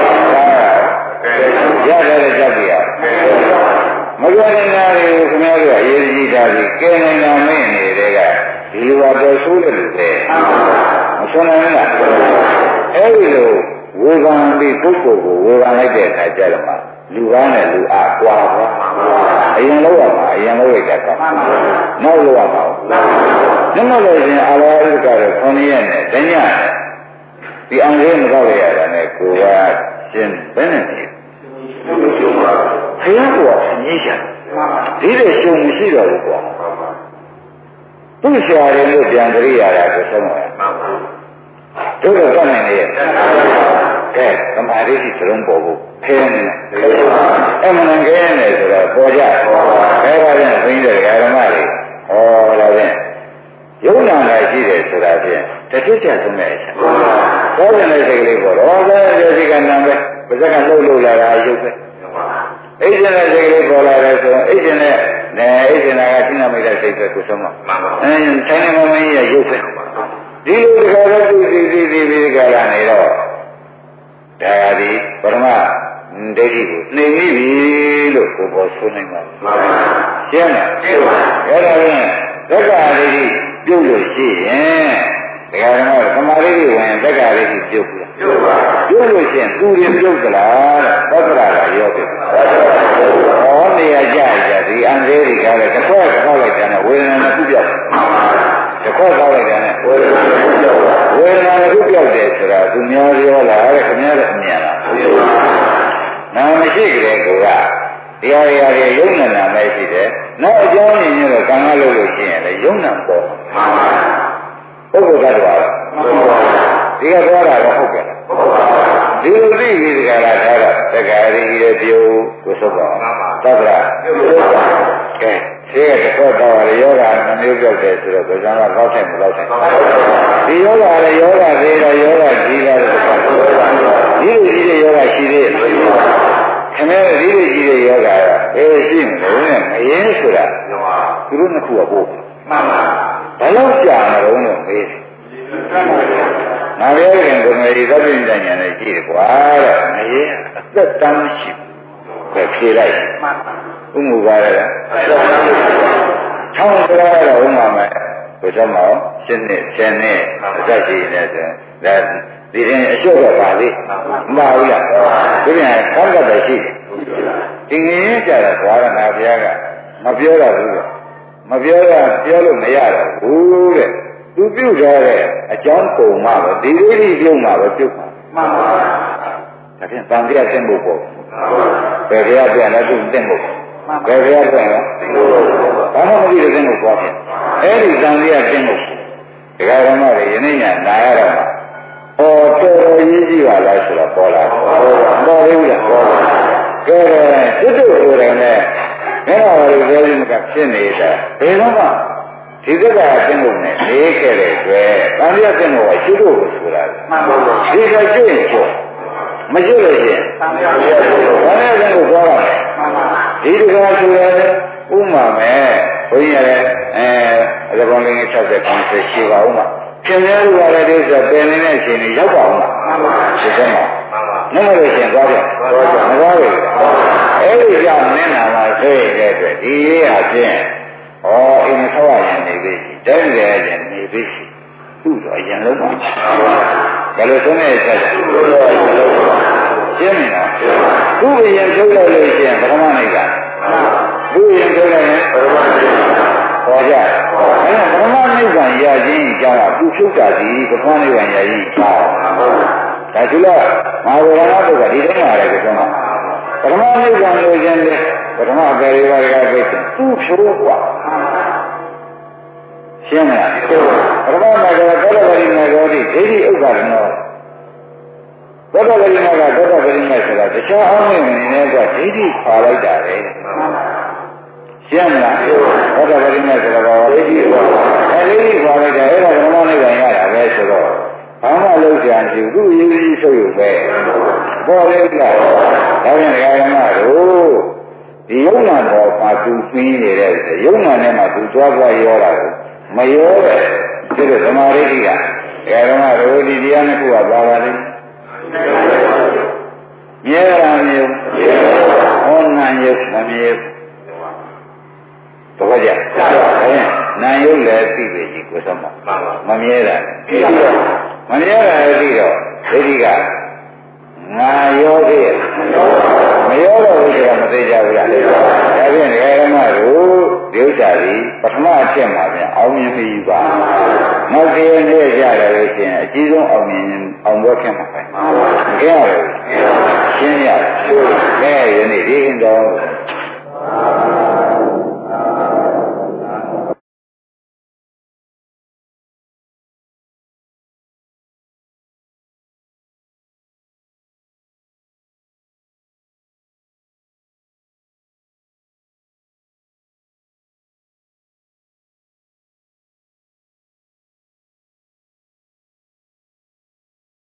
ရတယ်ကြပြီရမကြနိုင်တာတွေကိုခင်ဗျားတို့အရေးကြီးတာကြီးကဲနိုင်တာမင်းနေတဲ့ကဒီလိုပါတော့ဆိုးတယ်လို့ပဲမဆွမ်းနိုင်လားအဲ့ဒီလိုဝေဖန်ပြီးပုဂ္ဂိုလ်ကိုဝေဖန်လိုက်တဲ့အခါကျတော့မှလူကောင်းနဲ့လူအားကွာပါအရင်လောက်ရမှာအရင်လောက်ရတာကောနောက်လောက်ရမှာနောက်လို့ရှင်အာလောဥက္ကရော9ရက်နဲ့တညနဲ့ဒီအောင်လေးမတော့ရတာနဲ့ကိုကရှင်ဘယ်နဲ့နေဘုရားကညှိချင်ဒီလိုရှုံမရှိတော့ဘူးကွာသူ့ဆရာရင်တို့ပြန်ကြရတာကိုဆုံးတယ်တို့တော့တတ်နိုင်လေကဲသမာဓိရှိသလုံးပေါ်ဖို့ခင်းနေအမှန်ကဲနေဆိုတော့ပေါ်ကြအဲဒါနဲ့ဘိန်းတဲ့ဓမ္မတွေဟောလာတဲ့ယုံနာလာရှိတယ်ဆိုတာဖြင့်တတိကျဆုံးတဲ့အချက်ဘောဇင်တဲ့စိတ်ကလေးပေါ်တော့ဘယ်လိုဒီကနာပဲပါဇက်ကလှုပ်လို့လာတာရုပ်ပဲအိတ်ရှင်တဲ့စိတ်ကလေးပေါ်လာတယ်ဆိုတော့အိတ်ရှင်နဲ့အိတ်ရှင်ကသိနာမိတဲ့စိတ်ပဲကိုဆုံးမဆိုင်နေမင်းရဲ့ရုပ်ပဲဒီလိုတခါတော့ဒီကလာနေတော့ဒါဒီပရမဒိဋ္ဌိကိုနှိမ်မိပြီလို့ကိုပေါ်ဆိုနိုင်ပါရှင်းလားရှင်းပါအဲ့ဒါဖြင့်သက္ကာဒိဋ္ဌိပြုတ်လို့ရှိရင်ဒကာဓမ္မကသမာဓိဝင်သက္ကာဒိဋ္ဌိပြုတ်ဘူးပြုတ်ပါပြုတ်လို့ရှိရင်သူရင်ပြုတ်သလားတဲ့သက္ကာကရောပြုတ်ဟောနေရကြဒီအံသေးတွေကလည်းတစ်ခွက်ခောက်လိုက်တဲ့ဝေဒနာတစ်ခုပြောက်တစ်ခွက်ခောက်လိုက်တဲ့ဝေဒနာတစ်ခုပြောက်ဝေဒနာတစ်ခုပြောက်တယ်ဆိုတာသူများပြောလာတဲ့ခင်ဗျားတို့အမြင်လားနာမရှိကြတဲ့ကောတရားတွေယုံနာမဲရှိတယ်နောက်အကြောင်းရင်းရောကံကလို့လို့ရှိရင်လည်းယုံနာပေါ်ပုဂ္ဂိုလ်ကတော့ဒီကပြောတာတော့ဟုတ်ကဲ့ဒီလိုသိပြီးဒီကလာထားတာတက္ကရာကြီးရဲ့ပြုကိုသုတ်ပါသဗ္ဗရာကဲဆေးကတော့တော့ယောဂနှမျိုးပြောက်တယ်ဆိုတော့ဘယ်ကမှကောက်ထိုင်မကောက်ထိုင်ဒီယောဂလည်းယောဂသေးတော့ယောဂကြီးလာတယ်ဒီလိုကြီးတဲ့ယောဂရှိသေးတယ်ခင်ဗျားဒီလိုကြီးတဲ့ယောဂရှိမလို့နဲ့မရင်းဆိုတာသူတို့နှစ်ခုကပို့မှန်ပါဘာလို့ကြာမလို့လို့မေးငါပြောရင်ကိုယ်မေးသဗ္ဗညဉာဏ်နဲ့ကြည့်တယ်ကွာတဲ့မရင်းအသက်တမ်းရှိပဲဖြေလိုက်မှန်ပါဥမှုပါရလားထောင်းကြရတော့ဥမှာမယ်ကိုကြောင့်မရှင်းနဲ့ရှင်းနဲ့အသက်ရှိနေတယ်ဒါဒီရင်အလျှော့တော့ပါလေမပါဘူးလားဒီပြန်ကောင်းတဲ့ရှိဒီငင်းကြတာဘွာရနာဘုရားကမပြောတော့ဘူးတော့မပြောရပြောလို့မရတော့ဘူးတဲ့သူပြုတ်ထားတဲ့အကြောင်းပုံမှပဲဒီလိုကြီးပြုတ်မှပဲပြုတ်မှာမှန်ပါဒါဖြင့်တန်တရားသိဖို့ပေါ့ဘယ်ဘုရားပြန်လဲသူသိဖို့ဘယ်ဘုရားပြန်လဲဘာမှမသိတဲ့သိဖို့ပေါ့ဖြင့်အဲ့ဒီတန်တရားသိဖို့ဒကာဓမ္မတွေယနေ့ညနာရတော့တော်တော်ရေးကြည့်ပါလားဆိုတော့ပေါ်လာပေါ်သေးဘူးလားပေါ်လာကဲကျွတ်တို့ကိုယ်တိုင်နဲ့မင်းတော်တွေပြောရင်ကဖြစ်နေတာဘယ်တော့မှဒီသက္ကာအင်းကုန်နဲ့နေခဲ့တဲ့အတွက်တန်ရတဲ့ဘောကကျွတ်တို့ကိုဆိုတာမှန်ပါဘူးဒီကကျွတ်ရင်ကျွတ်မကျွတ်လို့ရှိရင်တန်ရတဲ့ဘောကိုပြောရမယ်မှန်ပါဒီတကားဆိုရင်ဥမာမယ်ဘုန်းကြီးလည်းအလကောင်လေး60 50ရှိပါဦးမှာခင်ဗျားတို့ကလည်းဒီဆိုပင်နေတဲ့အချိန်ကြီးရောက်ပါဦးမှာဒီစက်မှာနမလို့ရှင်သွားကြမသွားဘူးအဲ့ဒီကြောင့်နင်းနာမှာဆွေးရတဲ့အတွက်ဒီရေးအချင်းအိမ်ဆောက်ရရင်နေပြီတိုင်းရရင်နေပြီသူ့တော့အရင်လုံးပါဘယ်လိုဆုံးနေဆက်ရှင်းနေလားသူ့အရင်ထုတ်လိုက်လို့ရှိရင်ပထမနေ့ကသူ့အရင်ထုတ်လိုက်ရင်ပထမနေ့ဟောကြအဲ့ဒါပထမနိဗ္ဗာန်ရခြင်းကြောင့်သူဖြုတ်တာဒီပထမနိဗ္ဗာန်ရခြင်းကြောင့်ဒါကျဒီလိုငါဝေဒနာတို့ကဒီတိုင်းလာတယ်ကွာပထမနိဗ္ဗာန်လို့ခြင်းလေပထမပေရိပါဒကပိတ်သူ့ဖြိုးกว่าရှင်းမလားပထမမှာကသောတပတိမေရောတိဒိဋ္ဌိဥပ္ပါဒနောသောတပတိမေကသောတပတိမေဆိုတာတခြားအောင်မြင်နေတဲ့ကဒိဋ္ဌိခါလိုက်တာလေရှင်းမလားသောတပတိမေဆိုတာဘာဒိဋ္ဌိပါဒိဋ္ဌိခါလိုက်တာအဲ့ဒါပထမနိဗ္ဗာန်ရတာပဲဆိုတော့ဘာမှလုပ်ကြံကြည့်သူ့ရင်းကြီးဆုပ်ရုပ်ပဲပေါ်လေလားဒါပြန်ဒကာရမတို့ဒီယုံနာတော်မှာသူပြီးနေတဲ့ယုံနာနဲ့မှသူကြွားကြွားရောတာကိုမရောတဲ့ဒီလိုသမာဓိကဒကာရမတို့ဒီတရားနှစ်ခုကပါပါလိမ့်မြဲတာမျိုးဟောနာယုတ်မမြဲတော့ကြနာယုတ်လည်းသိပြီကြီးကိုသမမမြဲတာမမြဲတာသိတော့ဒိဋ္ဌိကငါရောသေးရဲ့မရောတော့ဘူးဆိုတာမသိကြဘူးလားဒါဖြင့်ဒကာရမတို့ဒီဥစ္စာကြီးပထမအချက်မှာပြန်အောင်မြင်ပြီပါနောက်တည်းနဲ့ရတယ်လို့ရှိရင်အကြီးဆုံးအောင်မြင်အောင်ပွဲခင်မှာပဲမကြရဘူးရှင်းရတယ်ကဲယနေ့ဒီရင်တော်